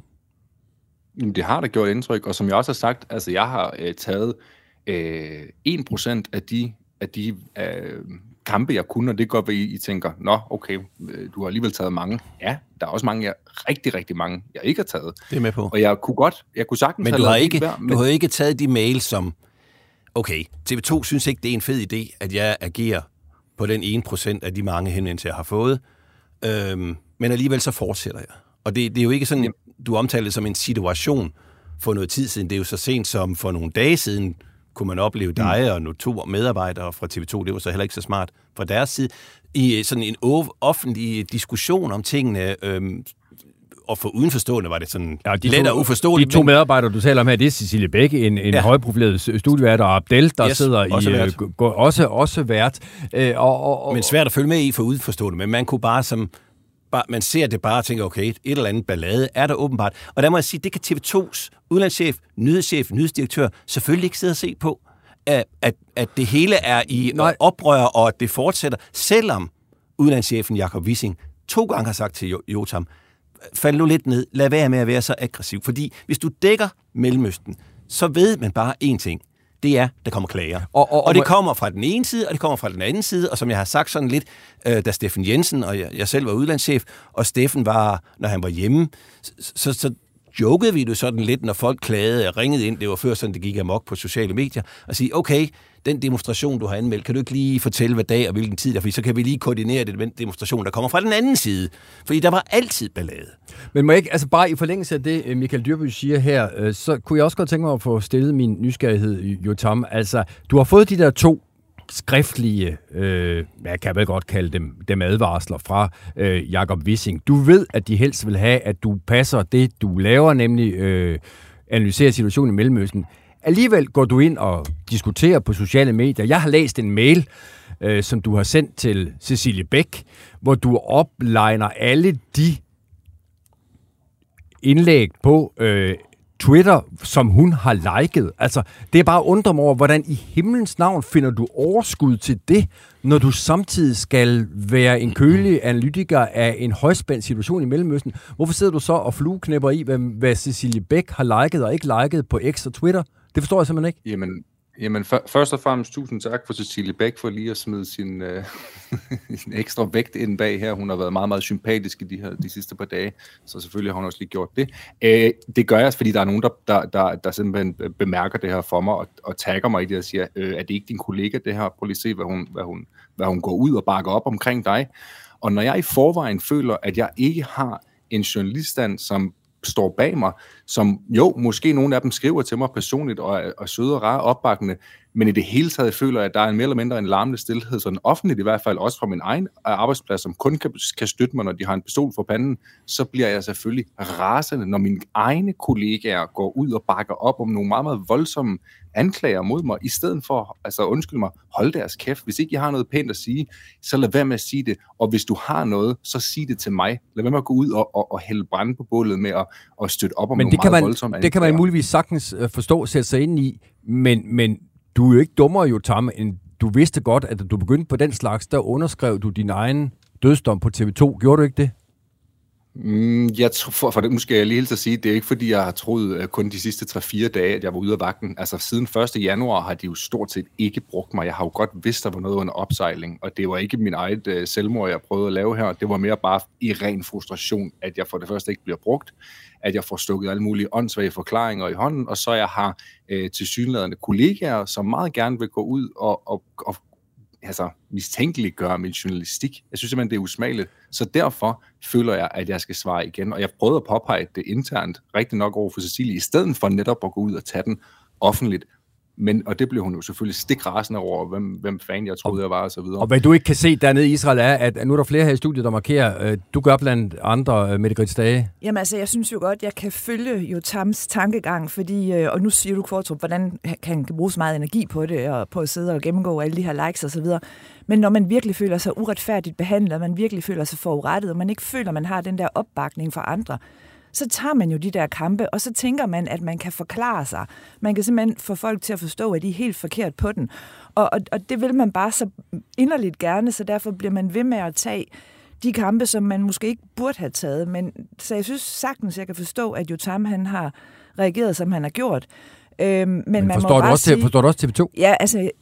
Det har da gjort indtryk, og som jeg også har sagt, altså jeg har øh, taget øh, en procent af de, af de øh, kampe, jeg kunne, og det går ved, I, I tænker, nå, okay, du har alligevel taget mange. Ja, der er også mange, jeg, rigtig, rigtig mange, jeg ikke har taget. Det er med på. Og jeg kunne godt, jeg kunne sagtens men have du har lavet ikke, hver, men du har ikke taget de mails, som, okay, T V to synes ikke, det er en fed idé, at jeg agerer på den ene procent af de mange henvendelser, jeg har fået, øhm, men alligevel så fortsætter jeg. Og det, det er jo ikke sådan, du omtaler det som en situation for noget tid siden. Det er jo så sent som for nogle dage siden, kunne man opleve dig mm. og nogle to medarbejdere fra T V to, det var så heller ikke så smart fra deres side, i sådan en offentlig diskussion om tingene, øhm, og for udenforstående var det sådan ja, de let og uforståeligt. De to medarbejdere, du taler om her, det er Cecilie Bæk, en, en ja. højprofileret studievært, og Abdel, der yes, sidder også i vært. Øh, også, også vært. Øh, og, og, og, men svært at følge med i for udenforstående, men man kunne bare som bare, man ser det bare og tænker, okay, et eller andet ballade er der åbenbart. Og der må jeg sige, det kan T V tos udlandschef, nyhedschef, nyhedsdirektør selvfølgelig ikke sidde og se på, at, at, at det hele er i Nej. oprør, og at det fortsætter, selvom udlandschefen Jakob Wissing to gange har sagt til Jotam, fald nu lidt ned, lad være med at være så aggressiv, fordi hvis du dækker Mellemøsten, så ved man bare én ting, det er, der kommer klager. Og, og, og det kommer fra den ene side, og det kommer fra den anden side, og som jeg har sagt sådan lidt, øh, da Steffen Jensen og jeg, jeg selv var udlandschef, og Steffen var, når han var hjemme, så, så, så jokede vi det sådan lidt, når folk klagede og ringede ind, det var før sådan, det gik amok på sociale medier, og sige, okay, den demonstration, du har anmeldt, kan du ikke lige fortælle, hvad dag og hvilken tid der er, fordi så kan vi lige koordinere det, den demonstration, der kommer fra den anden side. Fordi der var altid ballade. Men må jeg ikke, altså bare i forlængelse af det, Michael Dyrby siger her, så kunne jeg også godt tænke mig at få stillet min nysgerrighed, Jotam. Altså, du har fået de der to skriftlige, øh, jeg kan vel godt kalde dem, dem advarsler fra øh, Jakob Wissing. Du ved, at de helst vil have, at du passer det, du laver, nemlig øh, analyserer situationen i Mellemøsten. Alligevel går du ind og diskuterer på sociale medier. Jeg har læst en mail, øh, som du har sendt til Cecilie Bæk, hvor du opliner alle de indlæg på øh, Twitter, som hun har liket. Altså, det er bare at undre mig over, hvordan i himlens navn finder du overskud til det, når du samtidig skal være en kølig analytiker af en højspændt situation i Mellemøsten. Hvorfor sidder du så og flueknæpper i, hvad, hvad Cecilie Bæk har liket og ikke liket på X og Twitter? Det forstår jeg simpelthen ikke. Jamen, jamen for, først og fremmest tusind tak for Cecilie Bæk for lige at smide sin, øh, sin ekstra vægt ind bag her. Hun har været meget, meget sympatisk i de, her, de sidste par dage, så selvfølgelig har hun også lige gjort det. Æh, det gør jeg, fordi der er nogen, der, der, der, der simpelthen bemærker det her for mig og, og tagger mig i det og siger, øh, er det ikke din kollega det her? Prøv lige at se, hvad hun, hvad, hun, hvad hun går ud og bakker op omkring dig. Og når jeg i forvejen føler, at jeg ikke har en journaliststand, som står bag mig, som jo, måske nogle af dem skriver til mig personligt og er, og søde og rare opbakkende, men i det hele taget føler jeg, at der er en mere eller mindre en larmende stilhed, sådan offentligt i hvert fald, også fra min egen arbejdsplads, som kun kan, kan støtte mig, når de har en pistol for panden, så bliver jeg selvfølgelig rasende, når mine egne kollegaer går ud og bakker op om nogle meget, meget voldsomme anklager mod mig, i stedet for, altså undskyld mig, hold deres kæft. Hvis ikke jeg har noget pænt at sige, så lad være med at sige det. Og hvis du har noget, så sig det til mig. Lad være med at gå ud og, og, og hælde brænde på bålet med at og støtte op om men nogle meget man, voldsomme anklager. Det kan man muligvis sagtens forstå, sætte sig ind i, men, men du er jo ikke dummere, Jotam, end du vidste godt, at du begyndte på den slags, der underskrev du din egen dødsdom på T V to. Gjorde du ikke det? Mm, jeg tror, for, for det, nu skal jeg lige helt at sige, det er ikke fordi, jeg har troet uh, kun de sidste tre fire dage, at jeg var ude af vagten. Altså siden første januar har de jo stort set ikke brugt mig. Jeg har jo godt vidst, der var noget under opsejling, og det var ikke min eget uh, selvmord, jeg prøvede at lave her. Det var mere bare i ren frustration, at jeg for det første ikke bliver brugt, at jeg får stukket alle mulige åndssvage forklaringer i hånden, og så jeg har uh, tilsyneladende kollegaer, som meget gerne vil gå ud og, og, og altså, mistænkeliggøre min journalistik. Jeg synes simpelthen, det er usmageligt. Så derfor føler jeg, at jeg skal svare igen. Og jeg prøvede at påpege det internt, rigtig nok over for Cecilie, i stedet for netop at gå ud og tage den offentligt. Men, og det blev hun jo selvfølgelig stikrasende over, hvem, hvem fan jeg troede, jeg var, og så videre. Og hvad du ikke kan se dernede i Israel er, at nu er der flere her i studiet, der markerer, øh, du gør blandt andre, Mette Grits Dage. Jamen altså, jeg synes jo godt, jeg kan følge Jotams tankegang, fordi, øh, og nu siger du, Kvartrup, hvordan kan han bruge så meget energi på det, og på at sidde og gennemgå alle de her likes og så videre. Men når man virkelig føler sig uretfærdigt behandlet, man virkelig føler sig forurettet, og man ikke føler, man har den der opbakning fra andre, så tager man jo de der kampe, og så tænker man, at man kan forklare sig. Man kan simpelthen få folk til at forstå, at de er helt forkert på den. Og, og, og det vil man bare så inderligt gerne, så derfor bliver man ved med at tage de kampe, som man måske ikke burde have taget. Men, så jeg synes sagtens, jeg kan forstå, at Jotam han har reageret, som han har gjort. Øhm, men men man forstår, må du også sige, til, forstår du også T V to? Ja, altså, jeg,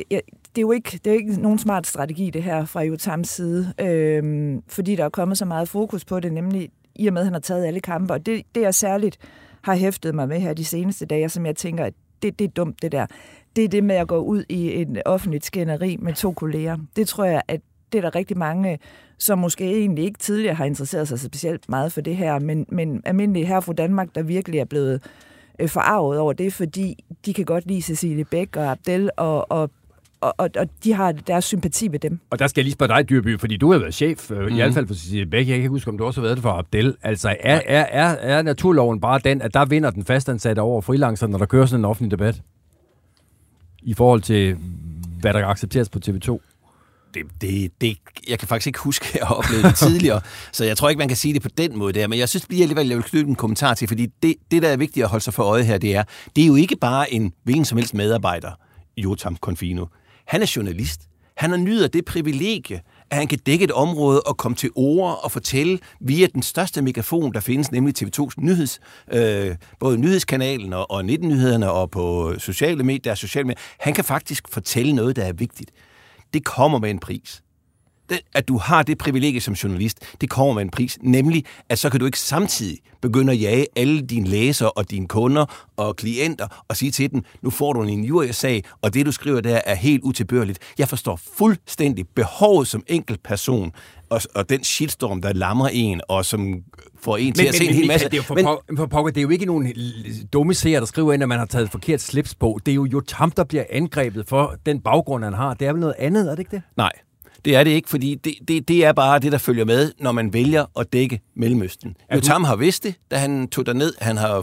det er jo ikke, det er ikke nogen smart strategi, det her fra Jotams side, øh, fordi der er kommet så meget fokus på det, nemlig i og med, at han har taget alle kampe. Og det, det jeg særligt har hæftet mig med her de seneste dage, som jeg tænker, at det, det er dumt, det der. Det er det med at gå ud i en offentligt skænderi med to kolleger. Det tror jeg, at det er der rigtig mange, som måske egentlig ikke tidligere har interesseret sig specielt meget for det her, men, men almindelige her fra Danmark, der virkelig er blevet øh, forarvet over det, fordi de kan godt lide Cecilie Bæk og Abdel, og, og Og, og, og de har deres sympati ved dem. Og der skal jeg lige spørge dig, Dyrby, fordi du har været chef, øh, mm. i hvert fald for Cecilie Bæk. Jeg kan ikke huske, om du også har været det for Abdel. Altså, er, er, er, er naturloven bare den, at der vinder den fastansatte over freelanceren, når der kører sådan en offentlig debat? I forhold til, hvad der accepteres på T V to? Det, det, det, jeg kan faktisk ikke huske, at jeg har oplevet det tidligere, så jeg tror ikke, man kan sige det på den måde der, men jeg synes lige alligevel, jeg vil knytte en kommentar til, fordi det, det, der er vigtigt at holde sig for øje her, det er, det er jo ikke bare en hvilken som helst medarbejder, Jotam Confino. Han er journalist. Han har nyder det privilegie, at han kan dække et område og komme til ord og fortælle via den største megafon, der findes, nemlig T V tos nyheds, øh, både nyhedskanalen og, og nitten-nyhederne og på sociale medier, sociale medier. Han kan faktisk fortælle noget, der er vigtigt. Det kommer med en pris. Det, at du har det privilegie som journalist, det kommer med en pris, nemlig at så kan du ikke samtidig begynde at jage alle dine læsere og dine kunder og klienter og sige til dem, nu får du en injuriesag, og det du skriver der er helt utilbørligt. Jeg forstår fuldstændig behovet som enkelt person, og, og den shitstorm, der lammer en, og som får en til men, at se men, en hel masse. Det er, jo for, men, for pokker, det er jo ikke nogen dumme seere, der skriver ind, at man har taget forkert slips på. Det er jo Jotam, der bliver angrebet for den baggrund, han har. Det er vel noget andet, er det ikke det? Nej. Det er det ikke, fordi det, det, det er bare det, der følger med, når man vælger at dække Mellemøsten. Jotam har vidst det, da han tog derned. Han, har,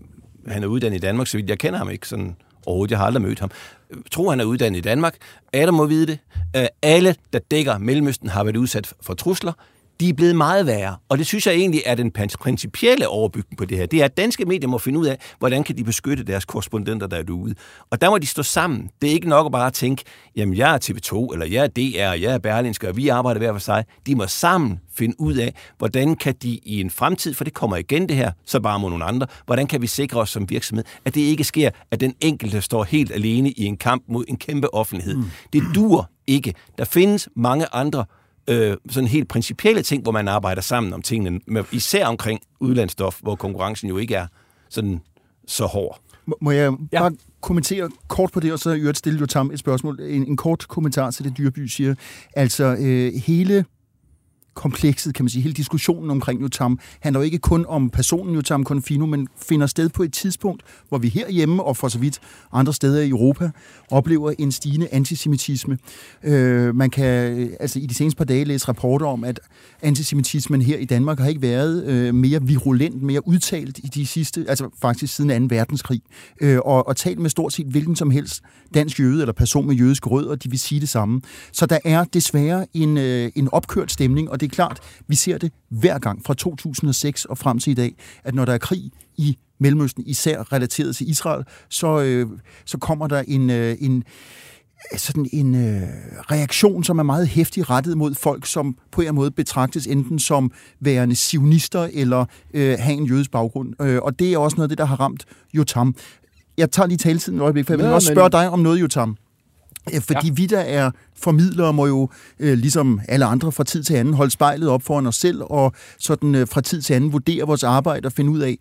han er uddannet i Danmark, så vidt jeg kender ham ikke sådan overhovedet. Jeg har aldrig mødt ham. Jeg tror, han er uddannet i Danmark. Adam må vide det. Alle, der dækker Mellemøsten, har været udsat for trusler. De er blevet meget værre, og det synes jeg egentlig er den principielle overbygning på det her. Det er, at danske medier må finde ud af, hvordan kan de beskytte deres korrespondenter, der er derude. Og der må de stå sammen. Det er ikke nok at bare tænke, jamen jeg er T V to, eller jeg er D R, jeg er Berlingske, og vi arbejder hver for sig. De må sammen finde ud af, hvordan kan de i en fremtid, for det kommer igen det her, så bare mod nogle andre, hvordan kan vi sikre os som virksomhed, at det ikke sker, at den enkelte står helt alene i en kamp mod en kæmpe offentlighed. Mm. Det dur ikke. Der findes mange andre Øh, sådan helt principielle ting, hvor man arbejder sammen om tingene, med, især omkring udlandsstof, hvor konkurrencen jo ikke er sådan så hård. Må, må jeg ja. bare kommentere kort på det, og så i øvrigt stille Jotam et spørgsmål. En, en kort kommentar til det, Dyrby siger. Altså, øh, hele komplekset, kan man sige, hele diskussionen omkring Jotam, handler jo ikke kun om personen Jotam Confino, men finder sted på et tidspunkt, hvor vi herhjemme, og for så vidt andre steder i Europa, oplever en stigende antisemitisme. Øh, man kan altså i de seneste par dage læse rapporter om, at antisemitismen her i Danmark har ikke været øh, mere virulent, mere udtalt i de sidste, altså faktisk siden anden verdenskrig, øh, og, og talt med stort set hvilken som helst dansk jøde eller person med jødiske rødder, de vil sige det samme. Så der er desværre en, øh, en opkørt stemning, og det er klart, vi ser det hver gang fra to tusind og seks og frem til i dag, at når der er krig i Mellemøsten, især relateret til Israel, så, øh, så kommer der en, øh, en, sådan en øh, reaktion, som er meget heftig rettet mod folk, som på en måde betragtes enten som værende sionister eller øh, have en jødisk baggrund. Øh, og det er også noget af det, der har ramt Jotam. Jeg tager lige taletiden et øjeblik, for jeg vil ja, også spørge dig om noget, Jotam. Fordi ja. vi, der er formidlere, må jo, øh, ligesom alle andre fra tid til anden, holde spejlet op foran os selv, og sådan øh, fra tid til anden vurdere vores arbejde og finde ud af,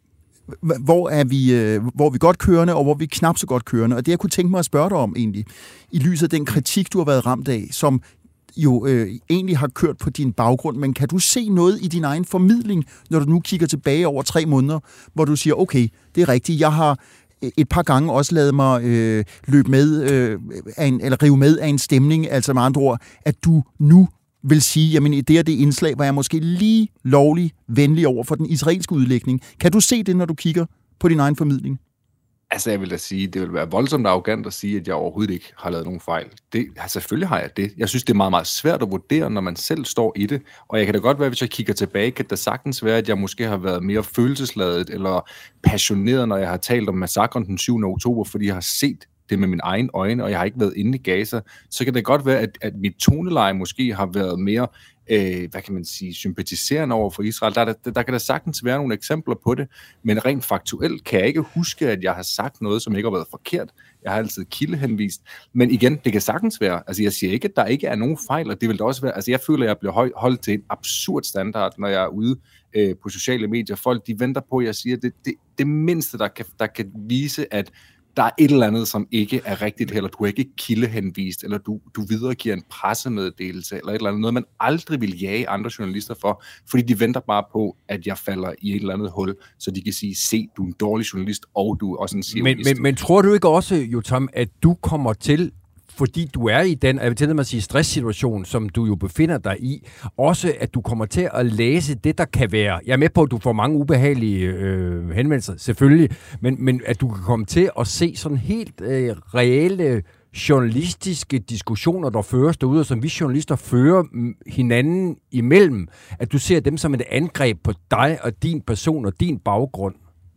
hvor er vi, øh, hvor er vi godt kørende, og hvor er vi knap så godt kørende. Og det, jeg kunne tænke mig at spørge dig om egentlig, i lyset af den kritik, du har været ramt af, som jo øh, egentlig har kørt på din baggrund, men kan du se noget i din egen formidling, når du nu kigger tilbage over tre måneder, hvor du siger, okay, det er rigtigt, jeg har et par gange også ladet mig øh, løbe med, øh, af en, eller rive med af en stemning, altså med andre ord, at du nu vil sige, jamen i det her det indslag, var jeg måske lige lovlig venlig over for den israelske udlægning. Kan du se det, når du kigger på din egen formidling? Altså, jeg vil da sige, det vil være voldsomt arrogant at sige, at jeg overhovedet ikke har lavet nogen fejl. Det, altså, selvfølgelig har jeg det. Jeg synes, det er meget, meget svært at vurdere, når man selv står i det. Og jeg kan da godt være, hvis jeg kigger tilbage, kan det sagtens være, at jeg måske har været mere følelsesladet eller passioneret, når jeg har talt om massakren den syvende oktober, fordi jeg har set det med mine egne øjne, og jeg har ikke været inde i Gaza, så kan det godt være, at, at mit toneleje måske har været mere, øh, hvad kan man sige, sympatiserende over for Israel. Der, der, der kan der sagtens være nogle eksempler på det, men rent faktuelt kan jeg ikke huske, at jeg har sagt noget, som ikke har været forkert. Jeg har altid kildehenvist. Men igen, det kan sagtens være. Altså, jeg siger ikke, at der ikke er nogen fejl, og det vil da også være. Altså, jeg føler, at jeg bliver holdt til en absurd standard, når jeg er ude øh, på sociale medier. Folk, de venter på, at jeg siger, det, det, det mindste, der kan, der kan vise, at der er et eller andet, som ikke er rigtigt, eller du er ikke kildehenvist, eller du, du videregiver en pressemeddelelse, eller et eller andet, noget man aldrig vil jage andre journalister for, fordi de venter bare på, at jeg falder i et eller andet hul, så de kan sige, se, du er en dårlig journalist, og du er også en sionist. Men, men, men tror du ikke også, Jotam, at du kommer til, fordi du er i den, jeg vil til at sige, stresssituation, som du jo befinder dig i, også at du kommer til at læse det, der kan være. Jeg er med på, at du får mange ubehagelige øh, henvendelser, selvfølgelig, men, men at du kan komme til at se sådan helt øh, reelle journalistiske diskussioner, der føres derude, og som vi journalister fører hinanden imellem, at du ser dem som et angreb på dig og din person og din baggrund.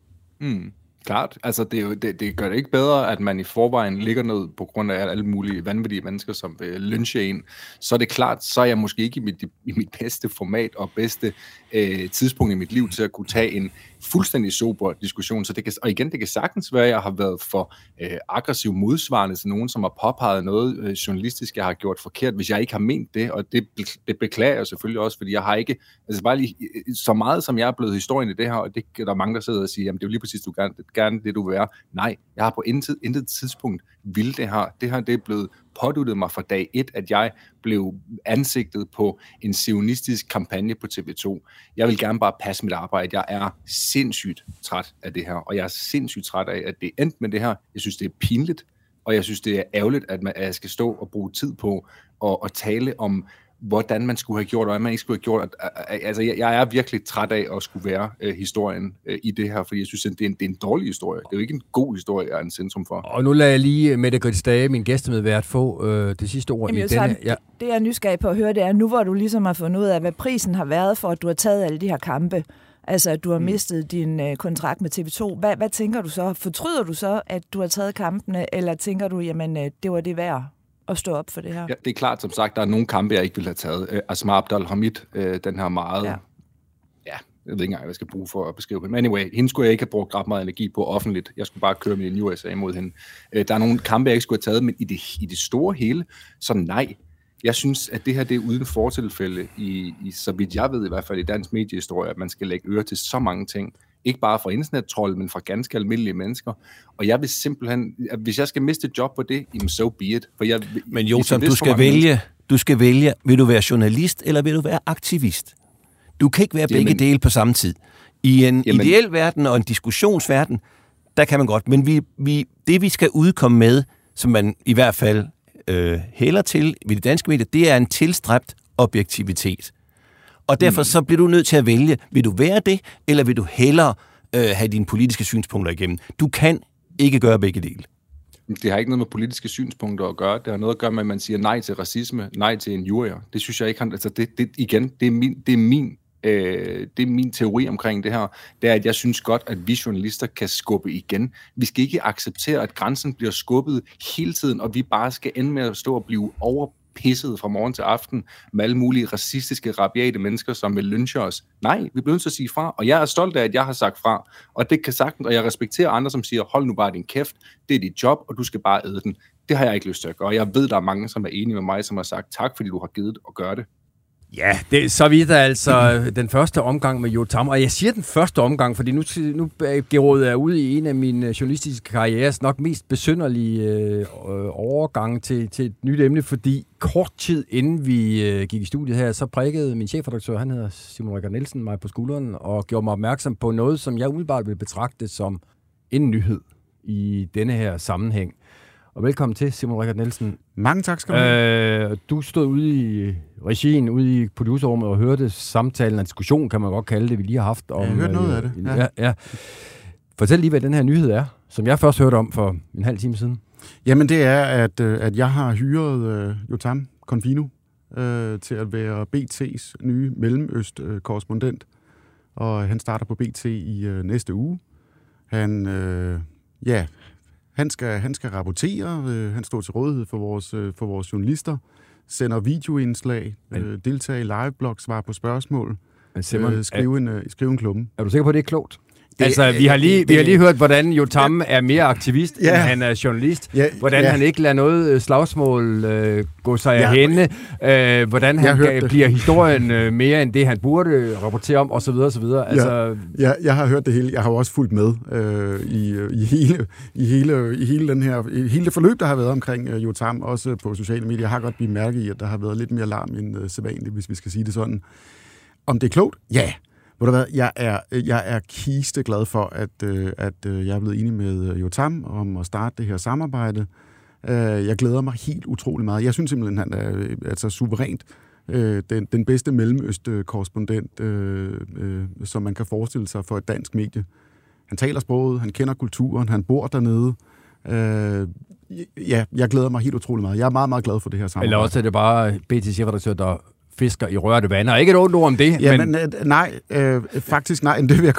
Mm. Klart. Altså, det, er jo, det, det gør det ikke bedre, at man i forvejen ligger ned på grund af alle mulige vanvittige mennesker, som vil lynche en. Så er det klart, så er jeg måske ikke i mit, i mit bedste format og bedste øh, tidspunkt i mit liv til at kunne tage en fuldstændig sober diskussion. Så det kan, og igen, det kan sagtens være, at jeg har været for øh, aggressiv modsvarende til nogen, som har påpeget noget øh, journalistisk, jeg har gjort forkert, hvis jeg ikke har ment det, og det, det beklager jeg selvfølgelig også, fordi jeg har ikke, altså bare lige, så meget som jeg er blevet historien i det her, og det er der mange, der sidder og siger, jamen det er jo lige præcis, du gerne, gerne det, du vil være. Nej, jeg har på intet, intet tidspunkt ville det her. Det her, det er blevet påduttet mig fra dag et, at jeg blev ansigtet på en zionistisk kampagne på T V to. Jeg vil gerne bare passe mit arbejde. Jeg er sindssygt træt af det her, og jeg er sindssygt træt af, at det er endt med det her. Jeg synes, det er pinligt, og jeg synes, det er ærgerligt, at, man, at jeg skal stå og bruge tid på at, at tale om, hvordan man skulle have gjort, og hvad man ikke skulle have gjort. Altså, jeg er virkelig træt af at skulle være øh, historien øh, i det her, fordi jeg synes, at det er, en, det er en dårlig historie. Det er jo ikke en god historie, jeg er en centrum for. Og nu lader jeg lige Mette Grits Stage, min gæstemedvært, få øh, det sidste ord. Jamen, i denne. Ja. Det, jeg er nysgerrig på at høre, det er, nu hvor du ligesom har fundet ud af, hvad prisen har været for, at du har taget alle de her kampe, altså at du har mistet din øh, kontrakt med T V to. Hvad, hvad tænker du så? Fortryder du så, at du har taget kampene, eller tænker du, jamen, øh, det var det værd at stå op for det her? Ja, det er klart, som sagt, der er nogle kampe, jeg ikke ville have taget. Uh, Asma Abdel-Hamid, uh, den her meget... Ja. ja, jeg ved ikke engang, hvad jeg skal bruge for at beskrive hende. Men anyway, hende skulle jeg ikke have brugt ret meget energi på offentligt. Jeg skulle bare køre min U S A mod hende. Uh, der er nogle kampe, jeg ikke skulle have taget, men i det, i det store hele, så nej. Jeg synes, at det her det er uden fortilfælde, i, i, så vidt jeg ved i hvert fald i dansk mediehistorie, at man skal lægge øre til så mange ting. Ikke bare fra internettrold, men fra ganske almindelige mennesker. Og jeg vil simpelthen, hvis jeg skal miste et job på det, jamen so be it. For jeg, men Jotam, du skal vælge, du skal vælge, vil du være journalist, eller vil du være aktivist? Du kan ikke være begge jamen, dele på samme tid. I en jamen, ideel verden og en diskussionsverden, der kan man godt. Men vi, vi, det, vi skal udkomme med, som man i hvert fald øh, hælder til ved de danske medier, det er en tilstræbt objektivitet. Og derfor så bliver du nødt til at vælge, vil du være det, eller vil du hellere øh, have dine politiske synspunkter igennem? Du kan ikke gøre begge dele. Det har ikke noget med politiske synspunkter at gøre. Det har noget at gøre med, at man siger nej til racisme, nej til injurier. Det synes jeg ikke, altså det, det igen, det er min, det er min, øh, det er min teori omkring det her. Det er, at jeg synes godt, at vi journalister kan skubbe igen. Vi skal ikke acceptere, at grænsen bliver skubbet hele tiden, og vi bare skal ende med at stå og blive over pisset fra morgen til aften med alle mulige racistiske, rabiate mennesker, som vil lynche os. Nej, vi bliver nødt til at sige fra, og jeg er stolt af, at jeg har sagt fra, og det kan sagtens, og jeg respekterer andre, som siger, hold nu bare din kæft, det er dit job, og du skal bare æde den. Det har jeg ikke lyst til at gøre, og jeg ved, der er mange, som er enige med mig, som har sagt tak, fordi du har givet at gøre det. Ja, det, så vidt er altså den første omgang med Jotam. Og jeg siger den første omgang, fordi nu, nu geråder jeg ud i en af mine journalistiske karrieres nok mest besynderlige øh, overgang til, til et nyt emne, fordi kort tid inden vi øh, gik i studiet her, så prikkede min chefredaktør, han hedder Simon Rikard Nielsen, mig på skulderen og gjorde mig opmærksom på noget, som jeg umiddelbart vil betragte som en nyhed i denne her sammenhæng. Og velkommen til, Simon Rikard Nielsen. Mange tak skal du have. Øh, du stod ude i regien, ude i producerrummet og hørte samtalen og diskussion, kan man godt kalde det, vi lige har haft. Om, jeg har hørt noget øh, af det. Ja. Ja, ja. Fortæl lige, hvad den her nyhed er, som jeg først hørte om for en halv time siden. Jamen det er, at, at jeg har hyret uh, Jotam Confino uh, til at være B T's nye Mellemøst-korrespondent. Og han starter på B T i uh, næste uge. Han, uh, ja... Han skal, han skal rapportere, øh, han står til rådighed for vores, øh, for vores journalister, sender videoindslag, øh, deltager i liveblog, svarer på spørgsmål, Simon, øh, skrive, en, øh, skrive en klumme. Er du sikker på, at det er klogt? Det, altså, vi har lige, det, vi har lige hørt, hvordan Jotam er mere aktivist, ja. end han er journalist. Ja, hvordan ja. han ikke lader noget øh, øh, gå sig af hende. Øh, hvordan han ga- bliver historien øh, mere end det, han burde rapportere om, osv. osv. Altså, ja, ja, jeg har hørt det hele. Jeg har jo også fulgt med øh, i, i, hele, i, hele, i hele den her, i hele det forløb, der har været omkring øh, Jotam, også på sociale medier. Jeg har godt blivet mærke i, at der har været lidt mere larm end øh, sædvanligt, hvis vi skal sige det sådan. Om det er klogt? Ja. Ved du hvad, jeg er, jeg er kiste glad for, at, at jeg er blevet enig med Jotam om at starte det her samarbejde. Jeg glæder mig helt utrolig meget. Jeg synes simpelthen, han er altså suverænt den, den bedste mellemøst-korrespondent, som man kan forestille sig for et dansk medie. Han taler sproget, han kender kulturen, han bor dernede. Ja, jeg glæder mig helt utrolig meget. Jeg er meget, meget glad for det her samarbejde. Eller også er det bare B T-chefredaktør, der fisker i rørte vander. Ikke et ondt ord om det. Ja, men... men nej, øh, faktisk nej. Det vil jeg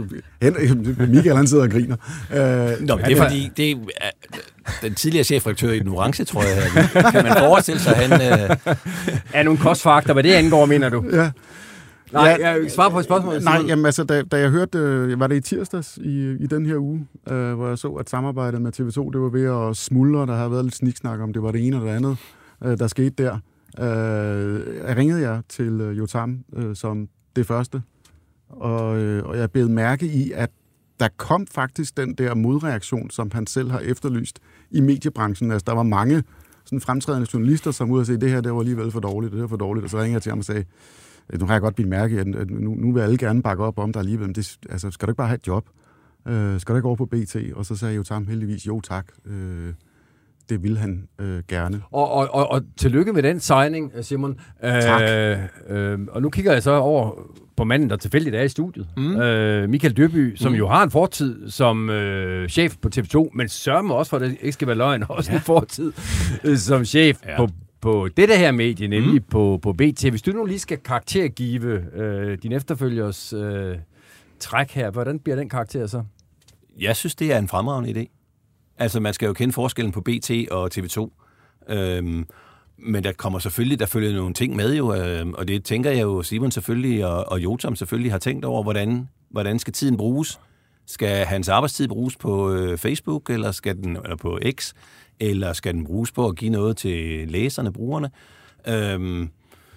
godt. Michael, han sidder og griner. Øh, Nå, men det er fordi, det er den tidligere chefredaktør i Den Orange, tror jeg. Kan man forestille sig, han... Øh... er nogle kostfaktor, hvad det angår, mener du? Ja. Nej, ja, jeg svarer på et spørgsmål. Nej, jamen altså, da, da jeg hørte, øh, var det i tirsdags i, i den her uge, øh, hvor jeg så, at samarbejdet med T V to, det var ved at smuldre, der havde været lidt sniksnak om, det var det ene eller det andet, øh, der skete der. Øh, jeg ringede jeg til øh, Jotam øh, som det første, og, øh, og jeg bed mærke i, at der kom faktisk den der modreaktion, som han selv har efterlyst i mediebranchen. Altså, der var mange sådan fremtrædende journalister, som ud og sige, det her det var alligevel for dårligt, det her for dårligt, og så ringede jeg til ham og sagde, nu har jeg godt blivet mærke, at nu, nu vil alle gerne bakke op om dig alligevel, men det, altså, skal du ikke bare have et job? Øh, skal du ikke over på B T? Og så sagde Jotam heldigvis, jo tak, øh, det vil han øh, gerne. Og, og, og, og tillykke med den signing, Simon. Tak. Øh, øh, og nu kigger jeg så over på manden, der tilfældigt er i studiet. Mm. Øh, Michael Dyrby, som mm. jo har en fortid som øh, chef på T V to, men sørger mig også for, at det ikke skal være løgn, også ja. en fortid øh, som chef ja. på, på dette her medie, nemlig mm. på, på B T. Hvis du nu lige skal karaktergive øh, din efterfølgers øh, træk her, hvordan bliver den karakter så? Jeg synes, det er en fremragende idé. Altså, man skal jo kende forskellen på B T og T V to. Øhm, men der kommer selvfølgelig, der følger nogle ting med jo, øhm, og det tænker jeg jo, Simon selvfølgelig og, og Jotam selvfølgelig har tænkt over, hvordan, hvordan skal tiden bruges? Skal hans arbejdstid bruges på øh, Facebook, eller skal den eller på X, eller skal den bruges på at give noget til læserne, brugerne? Øhm,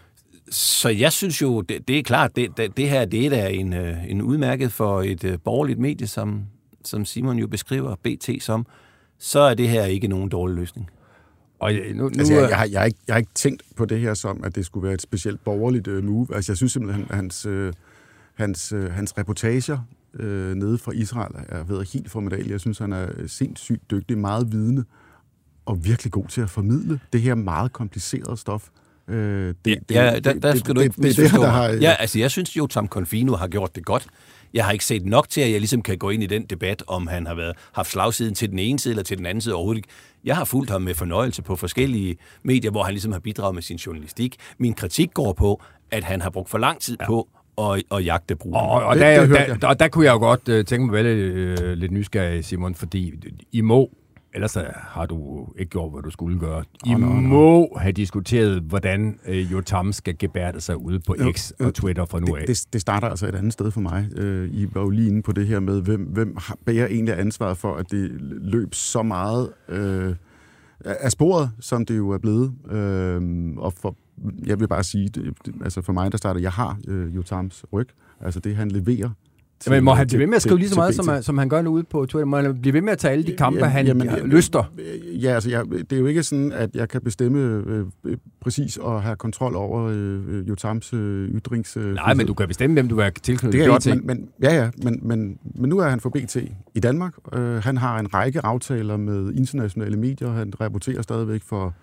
så jeg synes jo, det, det er klart, det, det, det her det er da en, en udmærket for et øh, borgerligt medie, som, som Simon jo beskriver B T som, så er det her ikke nogen dårlig løsning. Og nu, nu, altså, jeg, jeg, har, jeg, har ikke, jeg har ikke tænkt på det her som, at det skulle være et specielt borgerligt uh, move. Altså, jeg synes simpelthen, at hans, uh, hans, uh, hans reportager uh, nede fra Israel er været helt formidabel. Jeg synes, han er sindssygt dygtig, meget vidende og virkelig god til at formidle det her meget komplicerede stof. Uh, det, ja, det, ja, der, der skal det, du ikke det, det, det, der har, ja, altså, jeg synes, Jotam Confino har gjort det godt. Jeg har ikke set nok til, at jeg ligesom kan gå ind i den debat, om han har været, haft slagsiden til den ene side eller til den anden side overhovedet ikke. Jeg har fulgt ham med fornøjelse på forskellige medier, hvor han ligesom har bidraget med sin journalistik. Min kritik går på, at han har brugt for lang tid ja. på at, at jagte brugerne. Og, og, der, der, der, der kunne jeg jo godt uh, tænke mig vel uh, lidt nysgerrig, Simon, fordi I må, ellers har du ikke gjort, hvad du skulle gøre. I oh, no, no. må have diskuteret, hvordan uh, Jotam skal gebærde sig ude på X og Twitter fra nu af. Det, det, det starter altså et andet sted for mig. Uh, I var jo lige inde på det her med, hvem, hvem bærer egentlig ansvaret for, at det løb så meget uh, af sporet, som det jo er blevet. Uh, og for, jeg vil bare sige, det, altså for mig, der starter, jeg har uh, Jotams ryg. Altså det, han leverer. Til, men må han blive ved med at skrive lige så meget, som han, som han gør nu ude på Twitter? Må han blive ved med at tage alle de kampe, jamen, han jamen, jamen, lyster? Ja, altså, jeg, det er jo ikke sådan, at jeg kan bestemme øh, øh, præcis og have kontrol over øh, Jotams øh, ytrings... Øh, Nej, men du kan bestemme, hvem du vil tilknyttet det kan B T. Godt, men, men, ja, ja, men, men, men nu er han for B T i Danmark. Øh, han har en række aftaler med internationale medier. Han rapporterer stadigvæk for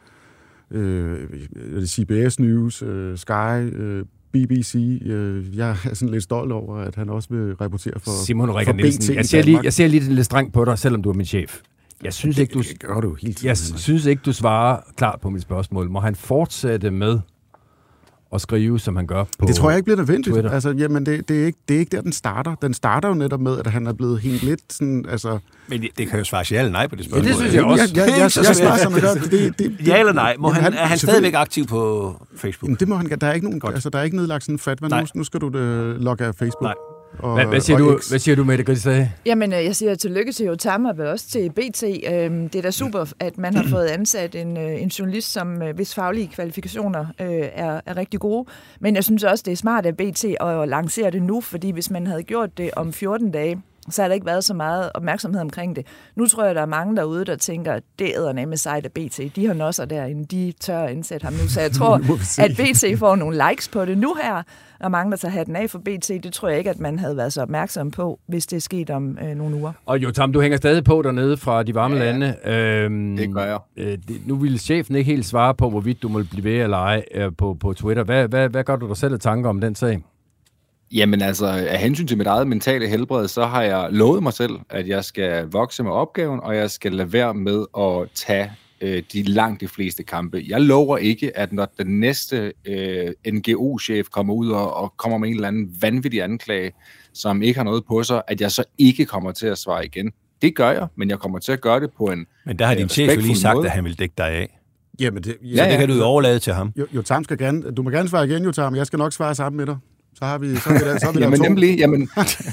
øh, C B S News, øh, Sky... Øh, B B C. Jeg er sådan lidt stolt over, at han også vil rapportere for, Simon for B T. Jeg ser, lige, jeg ser lige lidt strengt på dig, selvom du er min chef. Jeg synes det, ikke, du, det gør du helt jeg synes ikke, du svarer klart på mit spørgsmål. Må han fortsætte med at skrive, som han gør på Det tror jeg ikke bliver nødvendigt. Twitter. Altså, jamen, det, det, er ikke, det er ikke der, den starter. Den starter jo netop med, at han er blevet helt lidt sådan, altså... Men det, det kan jo svare ja eller nej på det spørgsmål. Ja, det synes jeg også. Jeg, jeg, jeg, jeg, jeg svarer som jeg gør. Det, det, det, Ja eller nej? Må jamen, han, er han stadigvæk aktiv på Facebook? Jamen, det må han. Der er ikke nogen, altså, der er ikke nedlagt sådan en fatwa. Nu, nu skal du uh, logge af Facebook. Nej. Og, Hvad, hvad, siger du, hvad siger du, Mette Grise? Jamen, jeg siger tillykke til Jotam og vel også til B T. Det er da super, at man har fået ansat en, en journalist, som hvis faglige kvalifikationer er, er rigtig gode. Men jeg synes også, det er smart af B T at lancere det nu, fordi hvis man havde gjort det om fjorten dage, så har der ikke været så meget opmærksomhed omkring det. Nu tror jeg, der er mange derude, der tænker, det æder nemme sejt af B T. De har nosser derinde, de tør at indsætte ham nu. Så jeg tror, at B T får nogle likes på det nu her, og mange, der tager hatten af for B T, det tror jeg ikke, at man havde været så opmærksom på, hvis det er sket om øh, nogle uger. Og Jotam, du hænger stadig på dernede fra de varme ja, lande. Øhm, det gør jeg. Øh, det, nu vil chefen ikke helt svare på, hvorvidt du må blive ved eller ej øh, på, på Twitter. Hvad, hvad, hvad gør du dig selv af tanker om den sag? Jamen altså, af hensyn til mit eget mentale helbred, så har jeg lovet mig selv, at jeg skal vokse med opgaven, og jeg skal lade være med at tage øh, de langt de fleste kampe. Jeg lover ikke, at når den næste øh, N G O-chef kommer ud og, og kommer med en eller anden vanvittig anklage, som ikke har noget på sig, at jeg så ikke kommer til at svare igen. Det gør jeg, men jeg kommer til at gøre det på en Men der har din chef jo lige sagt, måde. At han vil dække dig af. Jamen det, ja, så det ja. kan du jo overlade til ham. Jo, Jotam skal gerne, du må gerne svare igen, Jotam, jeg skal nok svare sammen med dig. Så har vi, så har vi der, så har vi jamen der nemlig, jamen,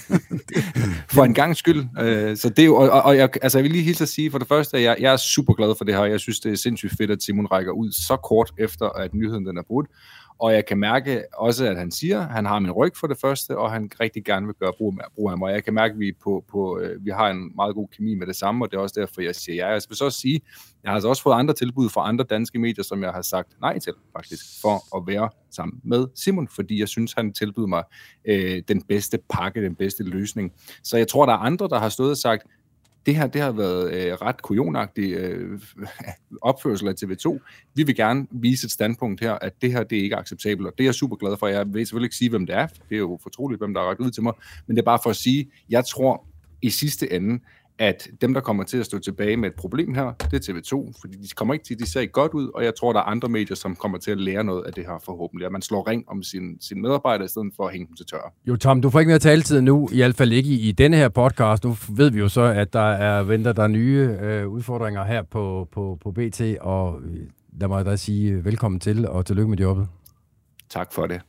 for en gang skyld. Øh, så det er jo, og, og jeg, altså jeg vil lige hilse at sige, for det første, at jeg, jeg er super glad for det her. Jeg synes, det er sindssygt fedt, at Simon rækker ud så kort efter, at nyheden den er brudt. Og jeg kan mærke også, at han siger, at han har min ryg for det første, og han rigtig gerne vil gøre brug, brug af mig. Jeg kan mærke, at vi, på, på, øh, vi har en meget god kemi med det samme, og det er også derfor, jeg siger ja. Jeg vil så også sige, jeg har altså også fået andre tilbud fra andre danske medier, som jeg har sagt nej til, faktisk, for at være sammen med Simon, fordi jeg synes, han tilbyder mig øh, den bedste pakke, den bedste løsning. Så jeg tror, der er andre, der har stået og sagt, det her det har været øh, ret kujonagtig øh, opførsel af T V to. Vi vil gerne vise et standpunkt her, at det her det er ikke acceptabelt, og det er jeg super glad for. Jeg vil selvfølgelig ikke sige, hvem det er. Det er jo fortroligt, hvem der har rakt ud til mig. Men det er bare for at sige, jeg tror i sidste ende, at dem, der kommer til at stå tilbage med et problem her, det er T V to, fordi de kommer ikke til, de ser ikke godt ud, og jeg tror, der er andre medier, som kommer til at lære noget af det her forhåbentlig, at man slår ring om sine sin medarbejdere, i stedet for at hænge dem til tørre. Jo, Tom, du får ikke mere taletid nu, i hvert fald ikke i, i denne her podcast. Nu ved vi jo så, at der er venter der nye øh, udfordringer her på, på, på B T, og lad mig da sige velkommen til, og tillykke med jobbet. Tak for det.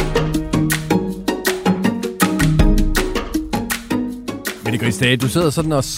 Mette Grise, du sidder sådan og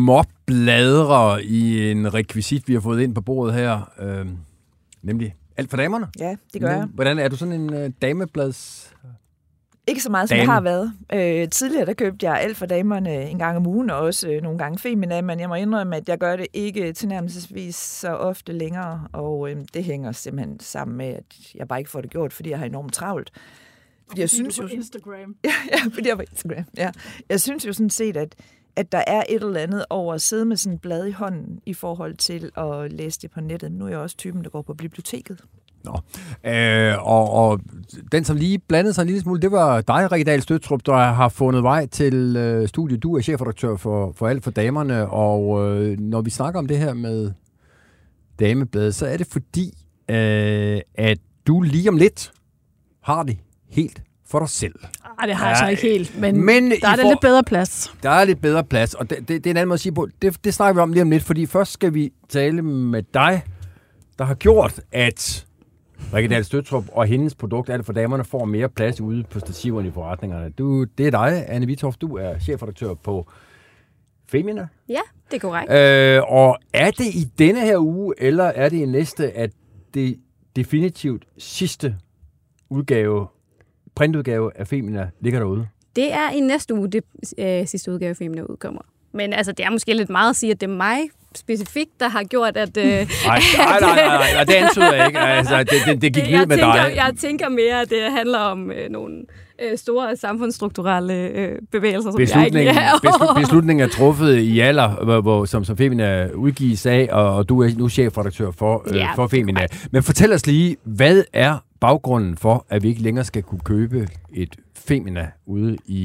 småbladrer i en rekvisit, vi har fået ind på bordet her, øh, nemlig Alt for damerne. Ja, det gør jeg. Hvordan er du sådan en øh, dameblads... Ikke så meget, som Dame. jeg har været. Øh, tidligere der købte jeg Alt for damerne en gang om ugen, og også øh, nogle gange Femina, men jeg må indrømme, at jeg gør det ikke tilnærmelsesvis så ofte længere, og øh, det hænger simpelthen sammen med, at jeg bare ikke får det gjort, fordi jeg har enormt travlt. Fordi jeg synes på jo, Instagram. Ja, ja, fordi jeg er på Instagram. Ja. Jeg synes jo sådan set, at, at der er et eller andet over at sidde med sådan et blad i hånden i forhold til at læse det på nettet. Nu er jeg også typen, der går på biblioteket. Nå. Øh, og, og den, som lige blandede sig en lille smule, det var dig, Rikke Dahl Støttrup, der har fundet vej til øh, studiet. Du er chefredaktør for, for Alt for damerne, og øh, når vi snakker om det her med damebladet, så er det fordi, øh, at du lige om lidt har det helt for dig selv. Ej, det har jeg så ikke helt, men, men der er der får, lidt bedre plads. Der er lidt bedre plads, og det, det, det er en anden måde at sige på. Det, det snakker vi om lige om lidt, fordi først skal vi tale med dig, der har gjort, at Rikke Dahl Støttrup og hendes produkt, Alt for damerne, får mere plads ude på stativerne i forretningerne. Du, det er dig, Anne Vitorf, du er chefredaktør på Femina. Ja, det er korrekt. Øh, og er det i denne her uge, eller er det i næste, at det definitivt sidste udgave, printudgave af Femina ligger derude? Det er i næste uge, det øh, sidste udgave af Femina udkommer. Men altså, det er måske lidt meget at sige, at det er mig specifikt, der har gjort, at... Øh, nej, nej, nej, nej, nej, det antyder jeg ikke. Altså, det, det, det gik jeg ned med tænker, dig. Jeg tænker mere, at det handler om øh, nogle øh, store samfundsstrukturelle øh, bevægelser, som beslutningen, jeg ikke beslut, beslutningen er truffet i alder, hvor, hvor, som, som Femina udgives af, og, og du er nu chefredaktør for, øh, ja, for Femina. Men fortæl os lige, hvad er baggrunden for, at vi ikke længere skal kunne købe et Femina ude i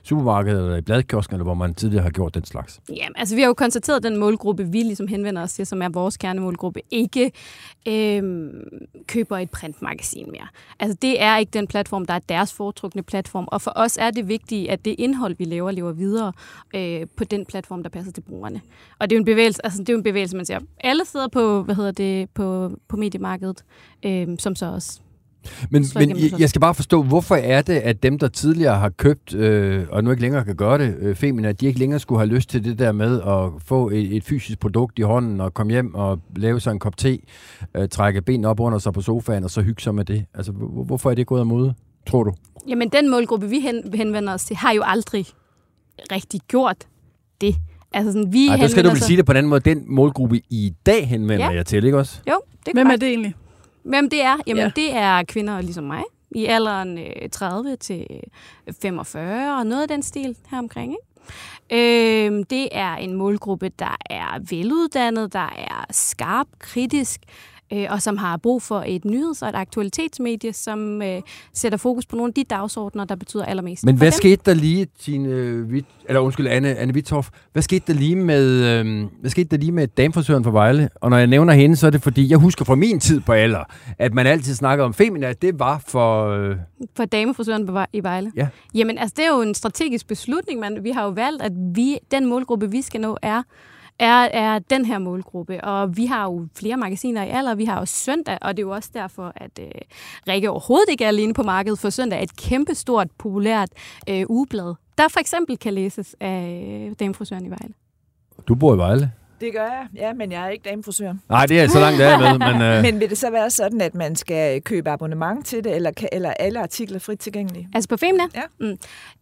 supermarkedet eller i bladkioskerne, hvor man tidligere har gjort den slags? Jamen, altså vi har jo konstateret, at den målgruppe, vi ligesom henvender os til, som er vores kernemålgruppe, ikke øh, køber et printmagasin mere. Altså det er ikke den platform, der er deres foretrukne platform, og for os er det vigtigt, at det indhold, vi laver, lever videre øh, på den platform, der passer til brugerne. Og det er jo en bevægelse, altså det er jo en bevægelse, man ser alle steder på, hvad hedder det, på, på mediemarkedet, øh, som så også. Men, men jeg skal bare forstå, hvorfor er det, at dem, der tidligere har købt, øh, og nu ikke længere kan gøre det, øh, Femina, at de ikke længere skulle have lyst til det der med at få et, et fysisk produkt i hånden og komme hjem og lave sig en kop te, øh, trække benene op under sig på sofaen og så hygge sig med det? Altså, hvorfor er det gået af mode, tror du? Jamen, den målgruppe, vi hen, henvender os til, har jo aldrig rigtig gjort det. Altså sådan, vi Ej, der skal du vel sig... sige det på den måde, den målgruppe i dag henvender ja. jeg til, ikke også? Jo, det er Hvem er det egentlig? Hvem det er? Jamen, ja. det er kvinder ligesom mig, i alderen tredive til femogfyrre, og noget af den stil her omkring, ikke? Øhm, det er en målgruppe, der er veluddannet, der er skarp, kritisk, øh, og som har brug for et nyheds- og et aktualitetsmedie, som øh, sætter fokus på nogle af de dagsordner, der betyder allermest. Men hvad dem. skete der lige, Tine Witt, eller undskyld, Anne, Anne Vittorf, hvad skete der lige med, øh, hvad skete der lige med damefrisøren fra Vejle? Og når jeg nævner hende, så er det fordi, jeg husker fra min tid på alder, at man altid snakker om Femina, det var for... Øh... For damefrisøren i Vejle? Ja. Jamen, altså, det er jo en strategisk beslutning, men vi har jo valgt, at vi, den målgruppe, vi skal nå, er... Er, er den her målgruppe, og vi har jo flere magasiner i alder, vi har jo Søndag, og det er jo også derfor, at øh, Rikke overhovedet ikke er alene på markedet, for Søndag er et kæmpestort, populært øh, ugeblad, der for eksempel kan læses af damefrisøren i Vejle. Du bor i Vejle? Det gør jeg, ja, men jeg er ikke damefrisør. Nej, det er så langt der med. Men, øh... men vil det så være sådan, at man skal købe abonnement til det, eller, eller alle artikler frit tilgængelige? Altså på Femina? Ja. Mm.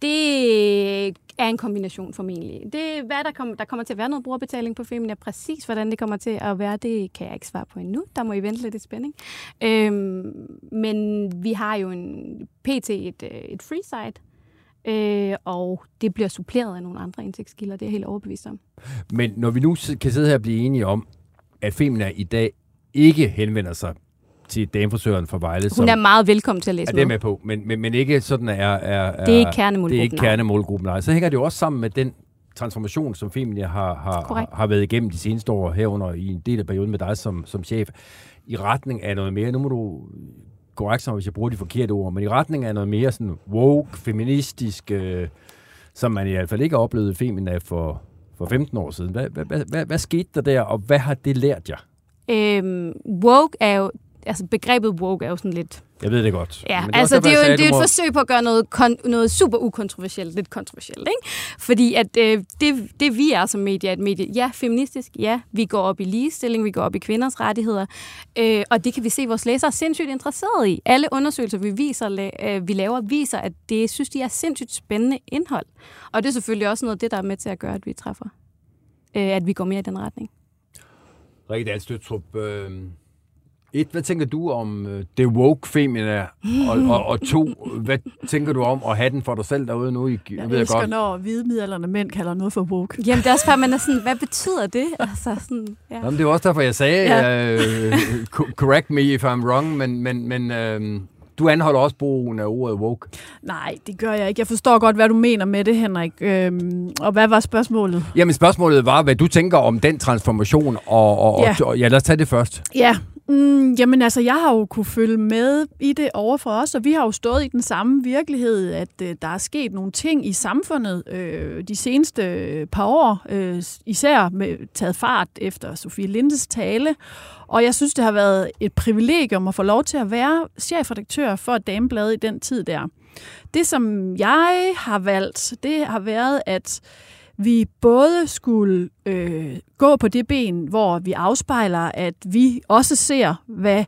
Det er en kombination formentlig. Det, hvad der, kommer, der kommer til at være noget brugerbetaling på Femina, præcis hvordan det kommer til at være, det kan jeg ikke svare på endnu. Der må I vente lidt i spænding. Øhm, men vi har jo en P T et, et free site, Øh, og det bliver suppleret af nogle andre indtægtskilder, det er jeg helt overbevist om. Men når vi nu kan sidde her og blive enige om, at Femina i dag ikke henvender sig til damefrisøren fra Vejle. Hun som er meget velkommen til at læse med. Er det med på, men, men, men ikke sådan er... er, er det er ikke kernemålgruppen. Det er ikke kernemålgruppen, nej. Så hænger det jo også sammen med den transformation, som Femina har, har, har været igennem de seneste år herunder i en del af perioden med dig som, som chef, i retning af noget mere. Nu må du... korrekt som, hvis jeg bruger de forkerte ord, men i retning af noget mere sådan woke, feministisk, øh, som man i hvert fald ikke har oplevet Femina for, for femten år siden. Hvad, hvad, hvad, hvad skete der der, og hvad har det lært jer? Øhm, woke er jo, altså begrebet woke er jo sådan lidt... Jeg ved det godt. Ja, men det altså også, det er jo sagde, det er et må... forsøg på at gøre noget, kon- noget super ukontroversielt, lidt kontroversielt, ikke? Fordi at øh, det, det vi er som medie, er et medie, ja, feministisk, ja, vi går op i ligestilling, vi går op i kvinders rettigheder, øh, og det kan vi se, vores læsere er sindssygt interesserede i. Alle undersøgelser, vi, viser, øh, vi laver, viser, at det synes de er sindssygt spændende indhold. Og det er selvfølgelig også noget af det, der er med til at gøre, at vi træffer, øh, at vi går mere i den retning. Rikke Dahl Støttrup, øh... Et, hvad tænker du om øh, det woke Femina, og, og, og to, hvad tænker du om at have den for dig selv derude nu? I, jeg ved elsker, godt. når hvide mænd kalder noget for woke. Jamen, det er også bare, man er sådan, hvad betyder det? Altså, sådan, ja. Jamen, det er også derfor, jeg sagde, ja. øh, correct me if I'm wrong, men, men, men øh, du anholder også brugen af ordet woke. Nej, det gør jeg ikke. Jeg forstår godt, hvad du mener med det, Henrik. Øhm, og hvad var spørgsmålet? Jamen, spørgsmålet var, hvad du tænker om den transformation, og, og, ja. og ja, lad os tage det først. Ja, mm, jamen altså, jeg har jo kunne følge med i det over for os, og vi har jo stået i den samme virkelighed, at øh, der er sket nogle ting i samfundet øh, de seneste par år, øh, især med taget fart efter Sofie Lindes tale, og jeg synes, det har været et privilegium at få lov til at være chefredaktør for Damebladet i den tid der. Det, som jeg har valgt, det har været, at vi både skulle øh, gå på det ben, hvor vi afspejler, at vi også ser, hvad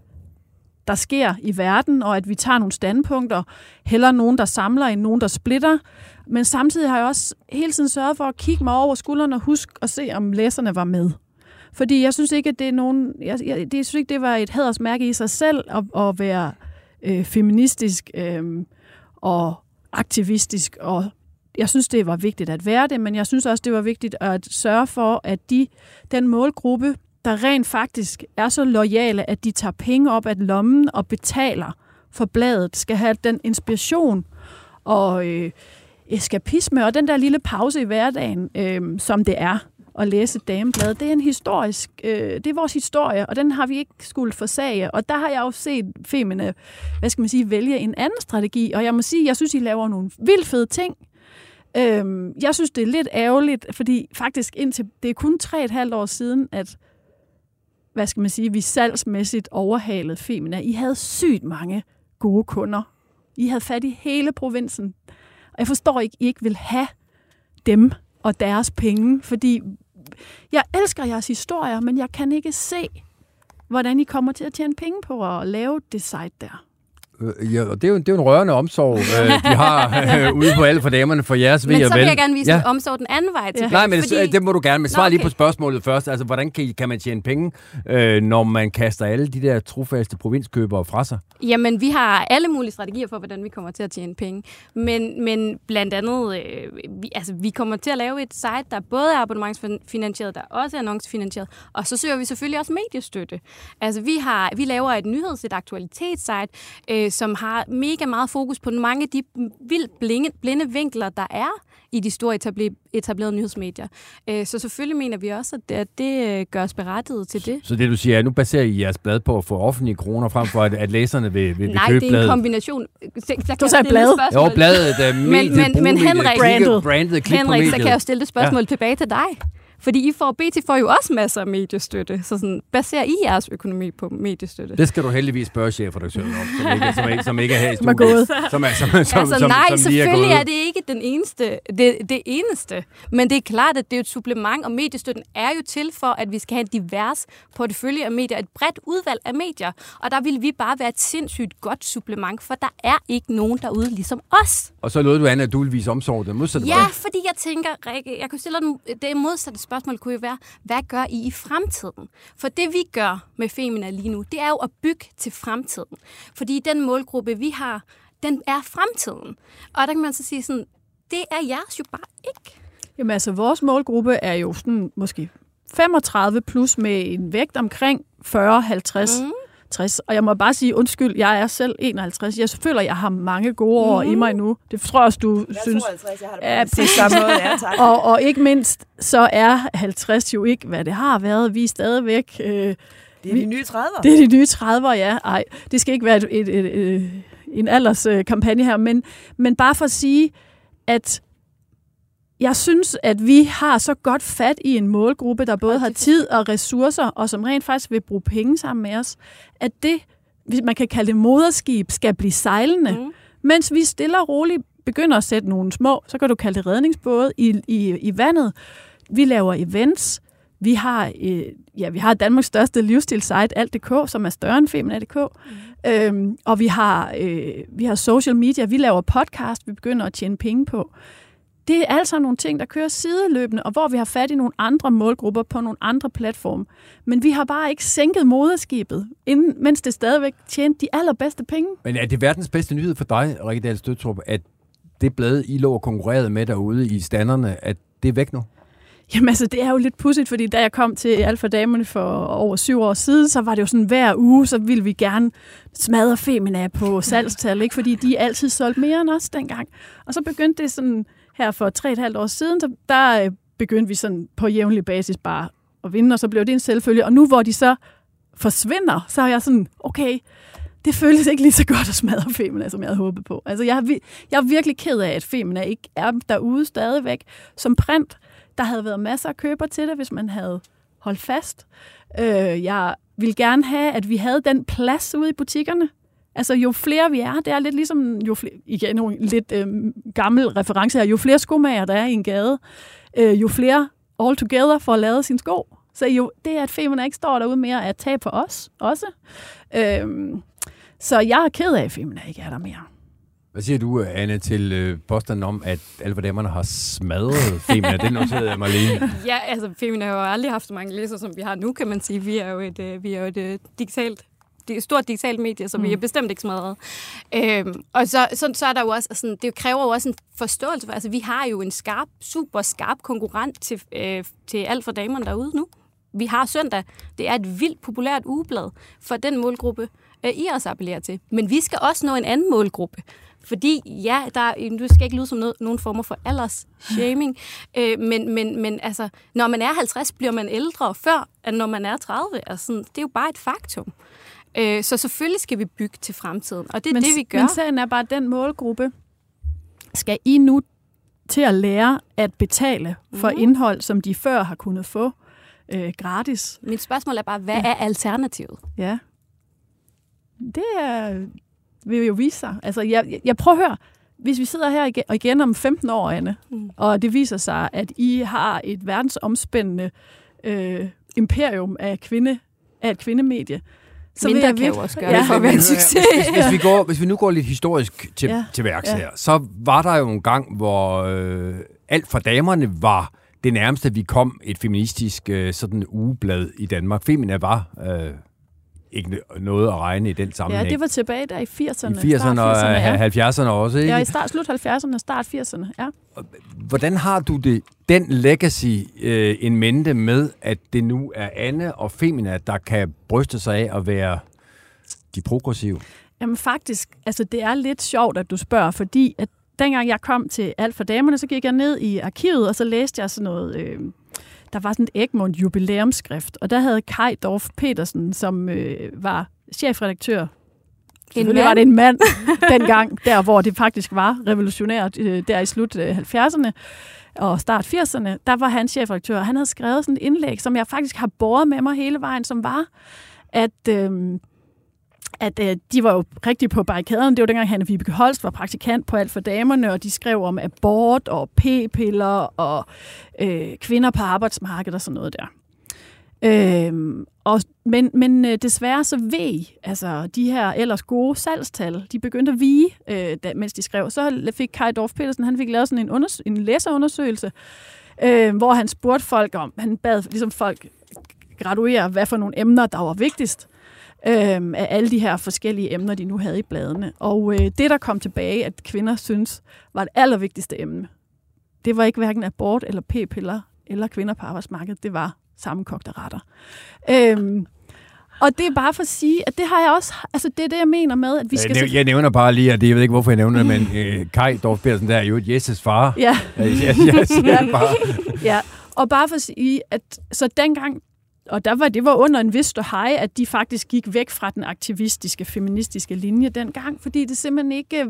der sker i verden, og at vi tager nogle standpunkter, heller nogen, der samler, end nogen, der splitter. Men samtidig har jeg også hele tiden sørget for at kigge mig over skulderen og huske at se, om læserne var med. Fordi jeg synes ikke, at det er nogen, jeg, jeg, det, jeg synes ikke, det var et hædersmærke i sig selv at, at være øh, feministisk øh, og aktivistisk, og jeg synes, det var vigtigt at være det, men jeg synes også, det var vigtigt at sørge for, at de, den målgruppe, der rent faktisk er så loyale, at de tager penge op af lommen og betaler for bladet, skal have den inspiration og øh, eskapisme og den der lille pause i hverdagen, øh, som det er at læse Dameblad, det er en historisk, øh, det er vores historie, og den har vi ikke skulle forsage. Og der har jeg jo set Femina, hvad skal man sige, vælge en anden strategi, og jeg må sige, jeg synes, I laver nogle vildt fede ting. Øh, jeg synes, det er lidt ærgerligt, fordi faktisk indtil, det er kun tre og et halvt år siden, at hvad skal man sige, vi salgsmæssigt overhalede Femina. I havde sygt mange gode kunder. I havde fat i hele provinsen. Og jeg forstår ikke, I ikke vil have dem og deres penge, fordi jeg elsker jeres historier, men jeg kan ikke se, hvordan I kommer til at tjene penge på at lave det site der. Ja, og det er jo, det er jo en rørende omsorg, øh, de har øh, ude på alle for damerne for jeres ved og vel. Men så vil jeg gerne vise ja. omsorg den anden vej tilbage. Nej, men fordi... det, det må du gerne. Men svar Nå, okay. lige på spørgsmålet først. Altså, hvordan kan, kan man tjene penge, øh, når man kaster alle de der trofaste provinskøbere fra sig? Jamen, vi har alle mulige strategier for, hvordan vi kommer til at tjene penge. Men, men blandt andet, øh, vi, altså, vi kommer til at lave et site, der både er abonnementsfinansieret, der også er annoncefinansieret, og så søger vi selvfølgelig også mediestøtte. Altså, vi, har, vi laver et nyheds- et aktualitetssite, øh, som har mega meget fokus på mange af de vildt blinde, blinde vinkler, der er i de store etablerede nyhedsmedier. Så selvfølgelig mener vi også, at det gør os berettiget til det. Så det, du siger, er, nu baserer I jeres blad på at få offentlige kroner, frem for at, at læserne vil, vil, vil Nej, købe bladet? Nej, det er en kombination. Der du sagde bladet? Jo, bladet, der men, men, men Henrik, branded, branded Henrik så kan jeg jo stille det spørgsmål ja. tilbage til dig. Fordi I får, B T får jo også masser af mediestøtte, så sådan, baserer I jeres økonomi på mediestøtte? Det skal du heldigvis spørge chefredaktøren om, som ikke, som ikke, som ikke er her i studiet. Som er gået. Som er, som, som, altså som, nej, som selvfølgelig er, er det ikke den eneste, det, det eneste, men det er klart, at det er et supplement, og mediestøtten er jo til for, at vi skal have en divers portefølje af medier, et bredt udvalg af medier, og der vil vi bare være et sindssygt godt supplement, for der er ikke nogen derude ligesom os. Og så lød du, Anna, at du vil vise omsorg, den modsatte Ja, fordi jeg tænker, Rikke, jeg kunne stille det modsatte spørgsmål, kunne jo være, hvad gør I i fremtiden? For det, vi gør med Femina lige nu, det er jo at bygge til fremtiden. Fordi den målgruppe, vi har, den er fremtiden. Og der kan man så sige sådan, det er jeres jo bare ikke. Jamen altså, vores målgruppe er jo sådan måske femogtredive plus med en vægt omkring fyrre halvtreds. Mm. tres. Og jeg må bare sige, undskyld, jeg er selv enoghalvtreds. Jeg føler, jeg har mange gode år mm. i mig nu. Det tror jeg også, du jeg synes. Jeg er tooghalvtreds, jeg har det på ja, samme måde. Ja, tak. og, og ikke mindst, så er halvtreds jo ikke, hvad det har været. Vi er stadigvæk... Øh, det er de nye trediver. Det er de nye trediver, ja. Ej, det skal ikke være et, et, et, et, en alderskampagne her, men, men bare for at sige, at jeg synes, at vi har så godt fat i en målgruppe, der både har tid og ressourcer, og som rent faktisk vil bruge penge sammen med os, at det, hvis man kan kalde det moderskib, skal blive sejlende. Mm. Mens vi stille og roligt begynder at sætte nogle små, så kan du kalde det redningsbåde, i, i, i vandet. Vi laver events. Vi har, øh, ja, vi har Danmarks største livsstilssite, alt punktum d k, som er større end Femina punktum d k. Mm. Øhm, og vi har, øh, vi har social media. Vi laver podcast, vi begynder at tjene penge på. Det er altså nogle ting, der kører sideløbende, og hvor vi har fat i nogle andre målgrupper på nogle andre platforme. Men vi har bare ikke sænket moderskibet, inden, mens det stadigvæk tjente de allerbedste penge. Men er det verdens bedste nyhed for dig, Rikke Dahl Støttrup, at det blad, I lå og konkurrerede med derude i standerne, at det er væk nu? Jamen altså, det er jo lidt pudsigt, fordi da jeg kom til Alt for Damerne for over syv år siden, så var det jo sådan hver uge, så ville vi gerne smadre Femina på salgstal, ikke? Fordi de altid solgte mere end os dengang. Og så begyndte det sådan her for tre og et halvt år siden, så der begyndte vi sådan på jævnlig basis bare at vinde, og så blev det en selvfølge. Og nu hvor de så forsvinder, så er jeg sådan, okay, det føles ikke lige så godt at smadre Femina, som jeg havde håbet på. Altså jeg er, jeg er virkelig ked af, at Femina ikke er derude stadigvæk som print. Der havde været masser af køber til det, hvis man havde holdt fast. Øh, jeg ville gerne have, at vi havde den plads ude i butikkerne. Altså, jo flere vi er, det er lidt ligesom, jo flere, igen nogle lidt øh, gammel reference her, jo flere skomager der er i en gade, øh, jo flere all together får lavet sin sko. Så jo, det at Femina ikke står derude mere, er at tage på os også. Øh, så jeg er ked af, at Femina ikke er der mere. Hvad siger du, Anne, til øh, påstanden om, at alle for damerne har smadret Femina? Det noterede jeg mig lige. Ja, altså Femina har jo aldrig haft så mange læsere, som vi har nu, kan man sige. Vi er jo et, øh, vi er jo et øh, digitalt det er et stort digitalt medie, så vi er bestemt ikke smadret. Øhm, og så, så, så er der jo også, altså, det kræver jo også en forståelse. Altså, vi har jo en skarp, super skarp konkurrent til, øh, til Alt for damerne derude nu. Vi har Søndag. Det er et vildt populært ugeblad for den målgruppe, øh, I også appellerer til. Men vi skal også nå en anden målgruppe. Fordi, ja, der, du skal ikke lyde som noget, nogen former for alders-shaming, øh, men, men, men altså, når man er halvtreds, bliver man ældre før, end når man er tredive. Altså, det er jo bare et faktum. Øh, så selvfølgelig skal vi bygge til fremtiden, og det er men, det, vi gør. Men sagen er bare, at den målgruppe skal I nu til at lære at betale for mm. indhold, som de før har kunnet få øh, gratis. Mit spørgsmål er bare, hvad ja. er alternativet? Ja, det er, vil jo vise sig. Altså, jeg, jeg, jeg prøver at høre, hvis vi sidder her igen, og igen om femten år, Anne, mm. og det viser sig, at I har et verdensomspændende øh, imperium af, kvinde, af et kvindemedie, så mindre kan jo også gøre ja. det for at være en succes. Hvis, hvis, vi går, hvis vi nu går lidt historisk til, ja. til værks ja. her, så var der jo en gang, hvor øh, alt for damerne var det nærmeste, vi kom et feministisk øh, sådan ugeblad i Danmark. Femina var øh, ikke noget at regne i den sammenhæng. Ja, det var tilbage der i firserne. I firserne og ja. halvfjerdserne også, ikke? Ja, i start, slut halvfjerdserne og start firserne, ja. Hvordan har du det, den legacy øh, en mente med, at det nu er Anne og Femina, der kan bryste sig af at være de progressive? Jamen faktisk, altså det er lidt sjovt, at du spørger, fordi at dengang jeg kom til Alt for damerne, så gik jeg ned i arkivet, og så læste jeg sådan noget... Øh, der var sådan et Egmont jubilæumsskrift, og der havde Kai Dorf Petersen, som øh, var chefredaktør. Selvfølgelig var det en mand dengang, der hvor det faktisk var revolutionært, øh, der i slut øh, halvfjerdserne og start firserne. Der var han chefredaktør, og han havde skrevet sådan et indlæg, som jeg faktisk har båret med mig hele vejen, som var, at... Øh, at øh, de var jo rigtig på barrikaderne. Det var dengang, Hanne Vibeke Holst var praktikant på Alt for damerne, og de skrev om abort og p-piller og øh, kvinder på arbejdsmarkedet og sådan noget der. Øh, og, men men øh, desværre så ved altså de her ellers gode salgstal, de begyndte at vige, øh, da, mens de skrev. Så fik Kai Dorf Petersen, han fik lavet sådan en, unders- en læserundersøgelse, øh, hvor han spurgte folk om, han bad ligesom folk graduere, hvad for nogle emner, der var vigtigst. Øhm, af alle de her forskellige emner, de nu havde i bladene. Og øh, det, der kom tilbage, at kvinder synes var det allervigtigste emne, det var ikke hverken abort eller p-piller eller kvinder på arbejdsmarkedet, det var sammenkogte retter. Øhm, og det er bare for at sige, at det har jeg også, altså det er det, jeg mener med, at vi skal... Jeg, jeg nævner bare lige, at det, jeg ved ikke, hvorfor jeg nævner det, men øh, Kai Dorf Petersen, der er jo et Jesses far. Ja. Jeg, jeg, jeg siger bare... Ja, og bare for at sige, at så dengang, og der var, det var under en vis ståhej, at de faktisk gik væk fra den aktivistiske, feministiske linje dengang, fordi det simpelthen ikke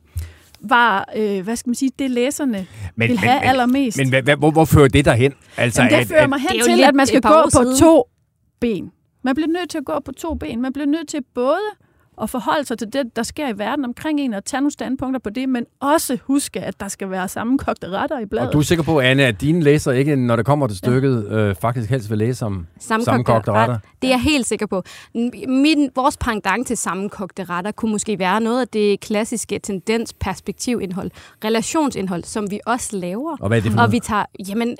var, øh, hvad skal man sige, det læserne men, vil have men, allermest. Men, men hvor, hvor fører det derhen? Altså, Jamen, det fører at, mig hen at, til, at man skal gå på siden. to ben. Man bliver nødt til at gå på to ben. Man bliver nødt til både at forholde sig til det, der sker i verden omkring en, og tage nogle standpunkter på det, men også huske, at der skal være sammenkogte retter i bladet. Og du er sikker på, Anne, at dine læsere ikke, når det kommer til stykket, ja. øh, faktisk helst vil læse om sammenkogte, sammenkogte retter? Det er jeg helt sikker på. Min, vores pendant til sammenkogte retter kunne måske være noget af det klassiske tendens, perspektivindhold, relationsindhold, som vi også laver. Og hvad er det for Og noget? vi tager, jamen,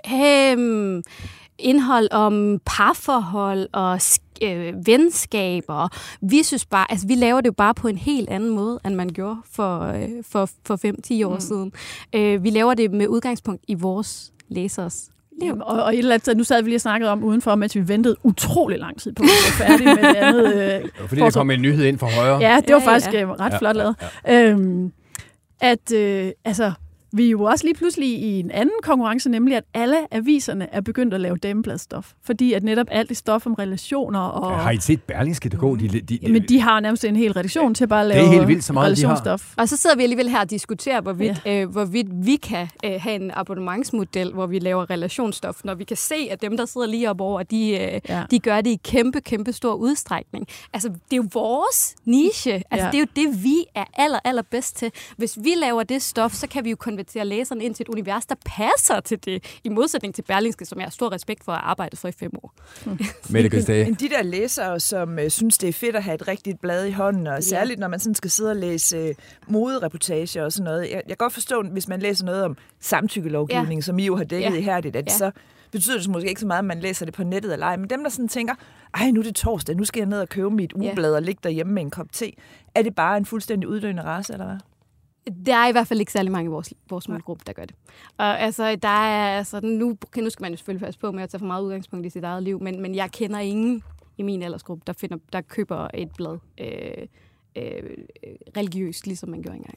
øh, indhold om parforhold og øh, venskaber. Vi synes bare, altså vi laver det jo bare på en helt anden måde, end man gjorde for, øh, for, for fem til ti år mm. siden. Øh, vi laver det med udgangspunkt i vores læsers liv. Jamen, og, og et eller andet, nu sad vi lige og snakkede om udenfor, mens vi ventede utrolig lang tid på, at vi var færdige med det andet. Øh, fordi der kom en nyhed ind fra højre. Ja, det var ja, faktisk ja. ret ja, flot ja, lavet. ja. Øhm, at, øh, altså... Vi er jo også lige pludselig i en anden konkurrence, nemlig at alle aviserne er begyndt at lave damebladstof. Fordi at netop alt det stof om relationer og... Ja, har I set Berlingske punktum d k? De, de, de, men de har nærmest en hel redaktion til bare at lave det er helt vildt, så meget, relationsstof. Og så sidder vi alligevel her og diskuterer, hvorvidt, ja. øh, hvorvidt vi kan øh, have en abonnementsmodel, hvor vi laver relationsstof, når vi kan se, at dem, der sidder lige op over, de, øh, ja. de gør det i kæmpe, kæmpe stor udstrækning. Altså, det er jo vores niche. Altså, ja. Det er jo det, vi er aller, aller bedst til. Hvis vi laver det stof, så kan vi jo konvertere læserne ind til et univers, der passer til det, i modsætning til Berlingske, som jeg har stor respekt for at arbejde for i fem år. Mm. Men de der læsere, som øh, synes, det er fedt at have et rigtigt blad i hånden, og særligt når man sådan skal sidde og læse øh, modereportager og sådan noget. Jeg, jeg kan godt forstå, hvis man læser noget om samtykkelovgivning, ja. som I jo har dækket ja. ihærdigt, at ja. så betyder det måske ikke så meget, at man læser det på nettet eller ej. Men dem, der sådan tænker, ej, nu er det torsdag, nu skal jeg ned og købe mit ugeblad ja. og ligge derhjemme med en kop te. Er det bare en fuldstændig uddøende race, eller hvad? Der er i hvert fald ikke særlig mange i vores, vores målgruppe, der gør det. Og altså, der er, altså, nu, nu skal man jo selvfølgelig passe på med at tage for meget udgangspunkt i sit eget liv, men, men jeg kender ingen i min aldersgruppe, der, finder, der køber et blad øh, øh, religiøst, ligesom man gjorde engang.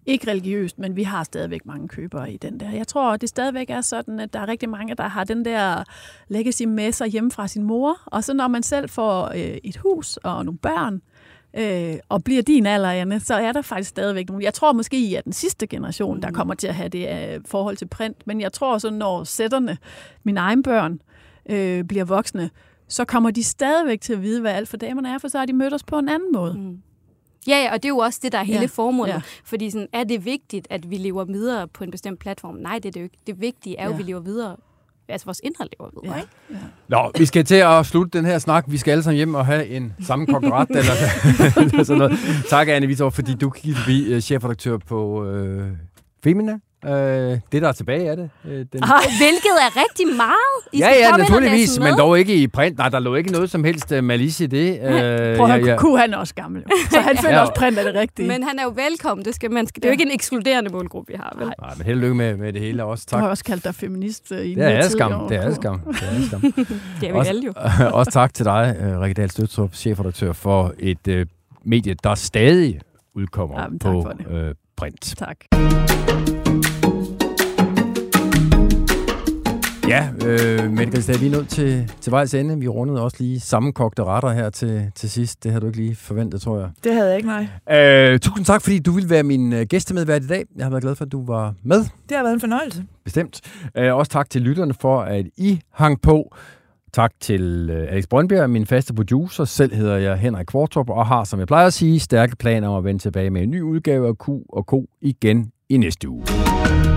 ikke religiøst, men vi har stadigvæk mange købere i den der. Jeg tror, det stadigvæk er sådan, at der er rigtig mange, der har den der legacy med sig hjemme fra sin mor, og så når man selv får øh, et hus og nogle børn, øh, og bliver din alder, Anne, så er der faktisk stadigvæk nogle. Jeg tror måske, I er den sidste generation, der kommer til at have det øh, forhold til print, men jeg tror så, når sætterne, mine egne børn, øh, bliver voksne, så kommer de stadigvæk til at vide, hvad alt for damerne er, for så har de mødt os på en anden måde. Mm. Ja, ja, og det er jo også det, der er hele ja. formålet. Ja. Fordi sådan, er det vigtigt, at vi lever videre på en bestemt platform? Nej, det er det jo ikke. Det vigtige er jo, ja. at vi lever videre. Altså, vores indhold lever videre, ja. ikke? Ja. Nå, vi skal til at slutte den her snak. Vi skal alle sammen hjem og have en sammenkogt ret, eller sådan noget. Tak, Anne Hvidtov, fordi du gik forbi chefredaktør på øh, Femina. Øh, det, der er tilbage, er det? Øh, den... Ej, hvilket er rigtig meget. I ja, ja, naturligvis, men dog ikke i print. Nej, der lå ikke noget som helst uh, malice i det. Øh, Prøv at ja, ja. Kunne han er også gammel. Så han føler ja. også print er det rigtige. Men han er jo velkommen. Det, skal, man skal, det er jo ikke en ekskluderende målgruppe, vi har. Vel? Nej, men held og lykke med, med det hele også. Tak. Du har også kaldt dig feminist uh, i det er skam. Det er skam. Det er skam. Det er vi alle jo. Også tak til dig, uh, Rikke Dahl Støtrup, chefredaktør for et uh, medie, der stadig udkommer ja, på uh, print. Tak. Ja, øh, Mette Grisdal, vi er nødt til, til vejs ende. Vi rundede også lige sammenkogte retter her til, til sidst. Det havde du ikke lige forventet, tror jeg. Det havde jeg ikke, nej. Øh, tusind tak, fordi du ville være min øh, gæstemedvært i dag. Jeg har været glad for, at du var med. Det har været en fornøjelse. Bestemt. Øh, også tak til lytterne for, at I hang på. Tak til øh, Alex Brøndbjerg, min faste producer. Selv hedder jeg Henrik Kvartrup og har, som jeg plejer at sige, stærke planer om at vende tilbage med en ny udgave af Q og K igen i næste uge.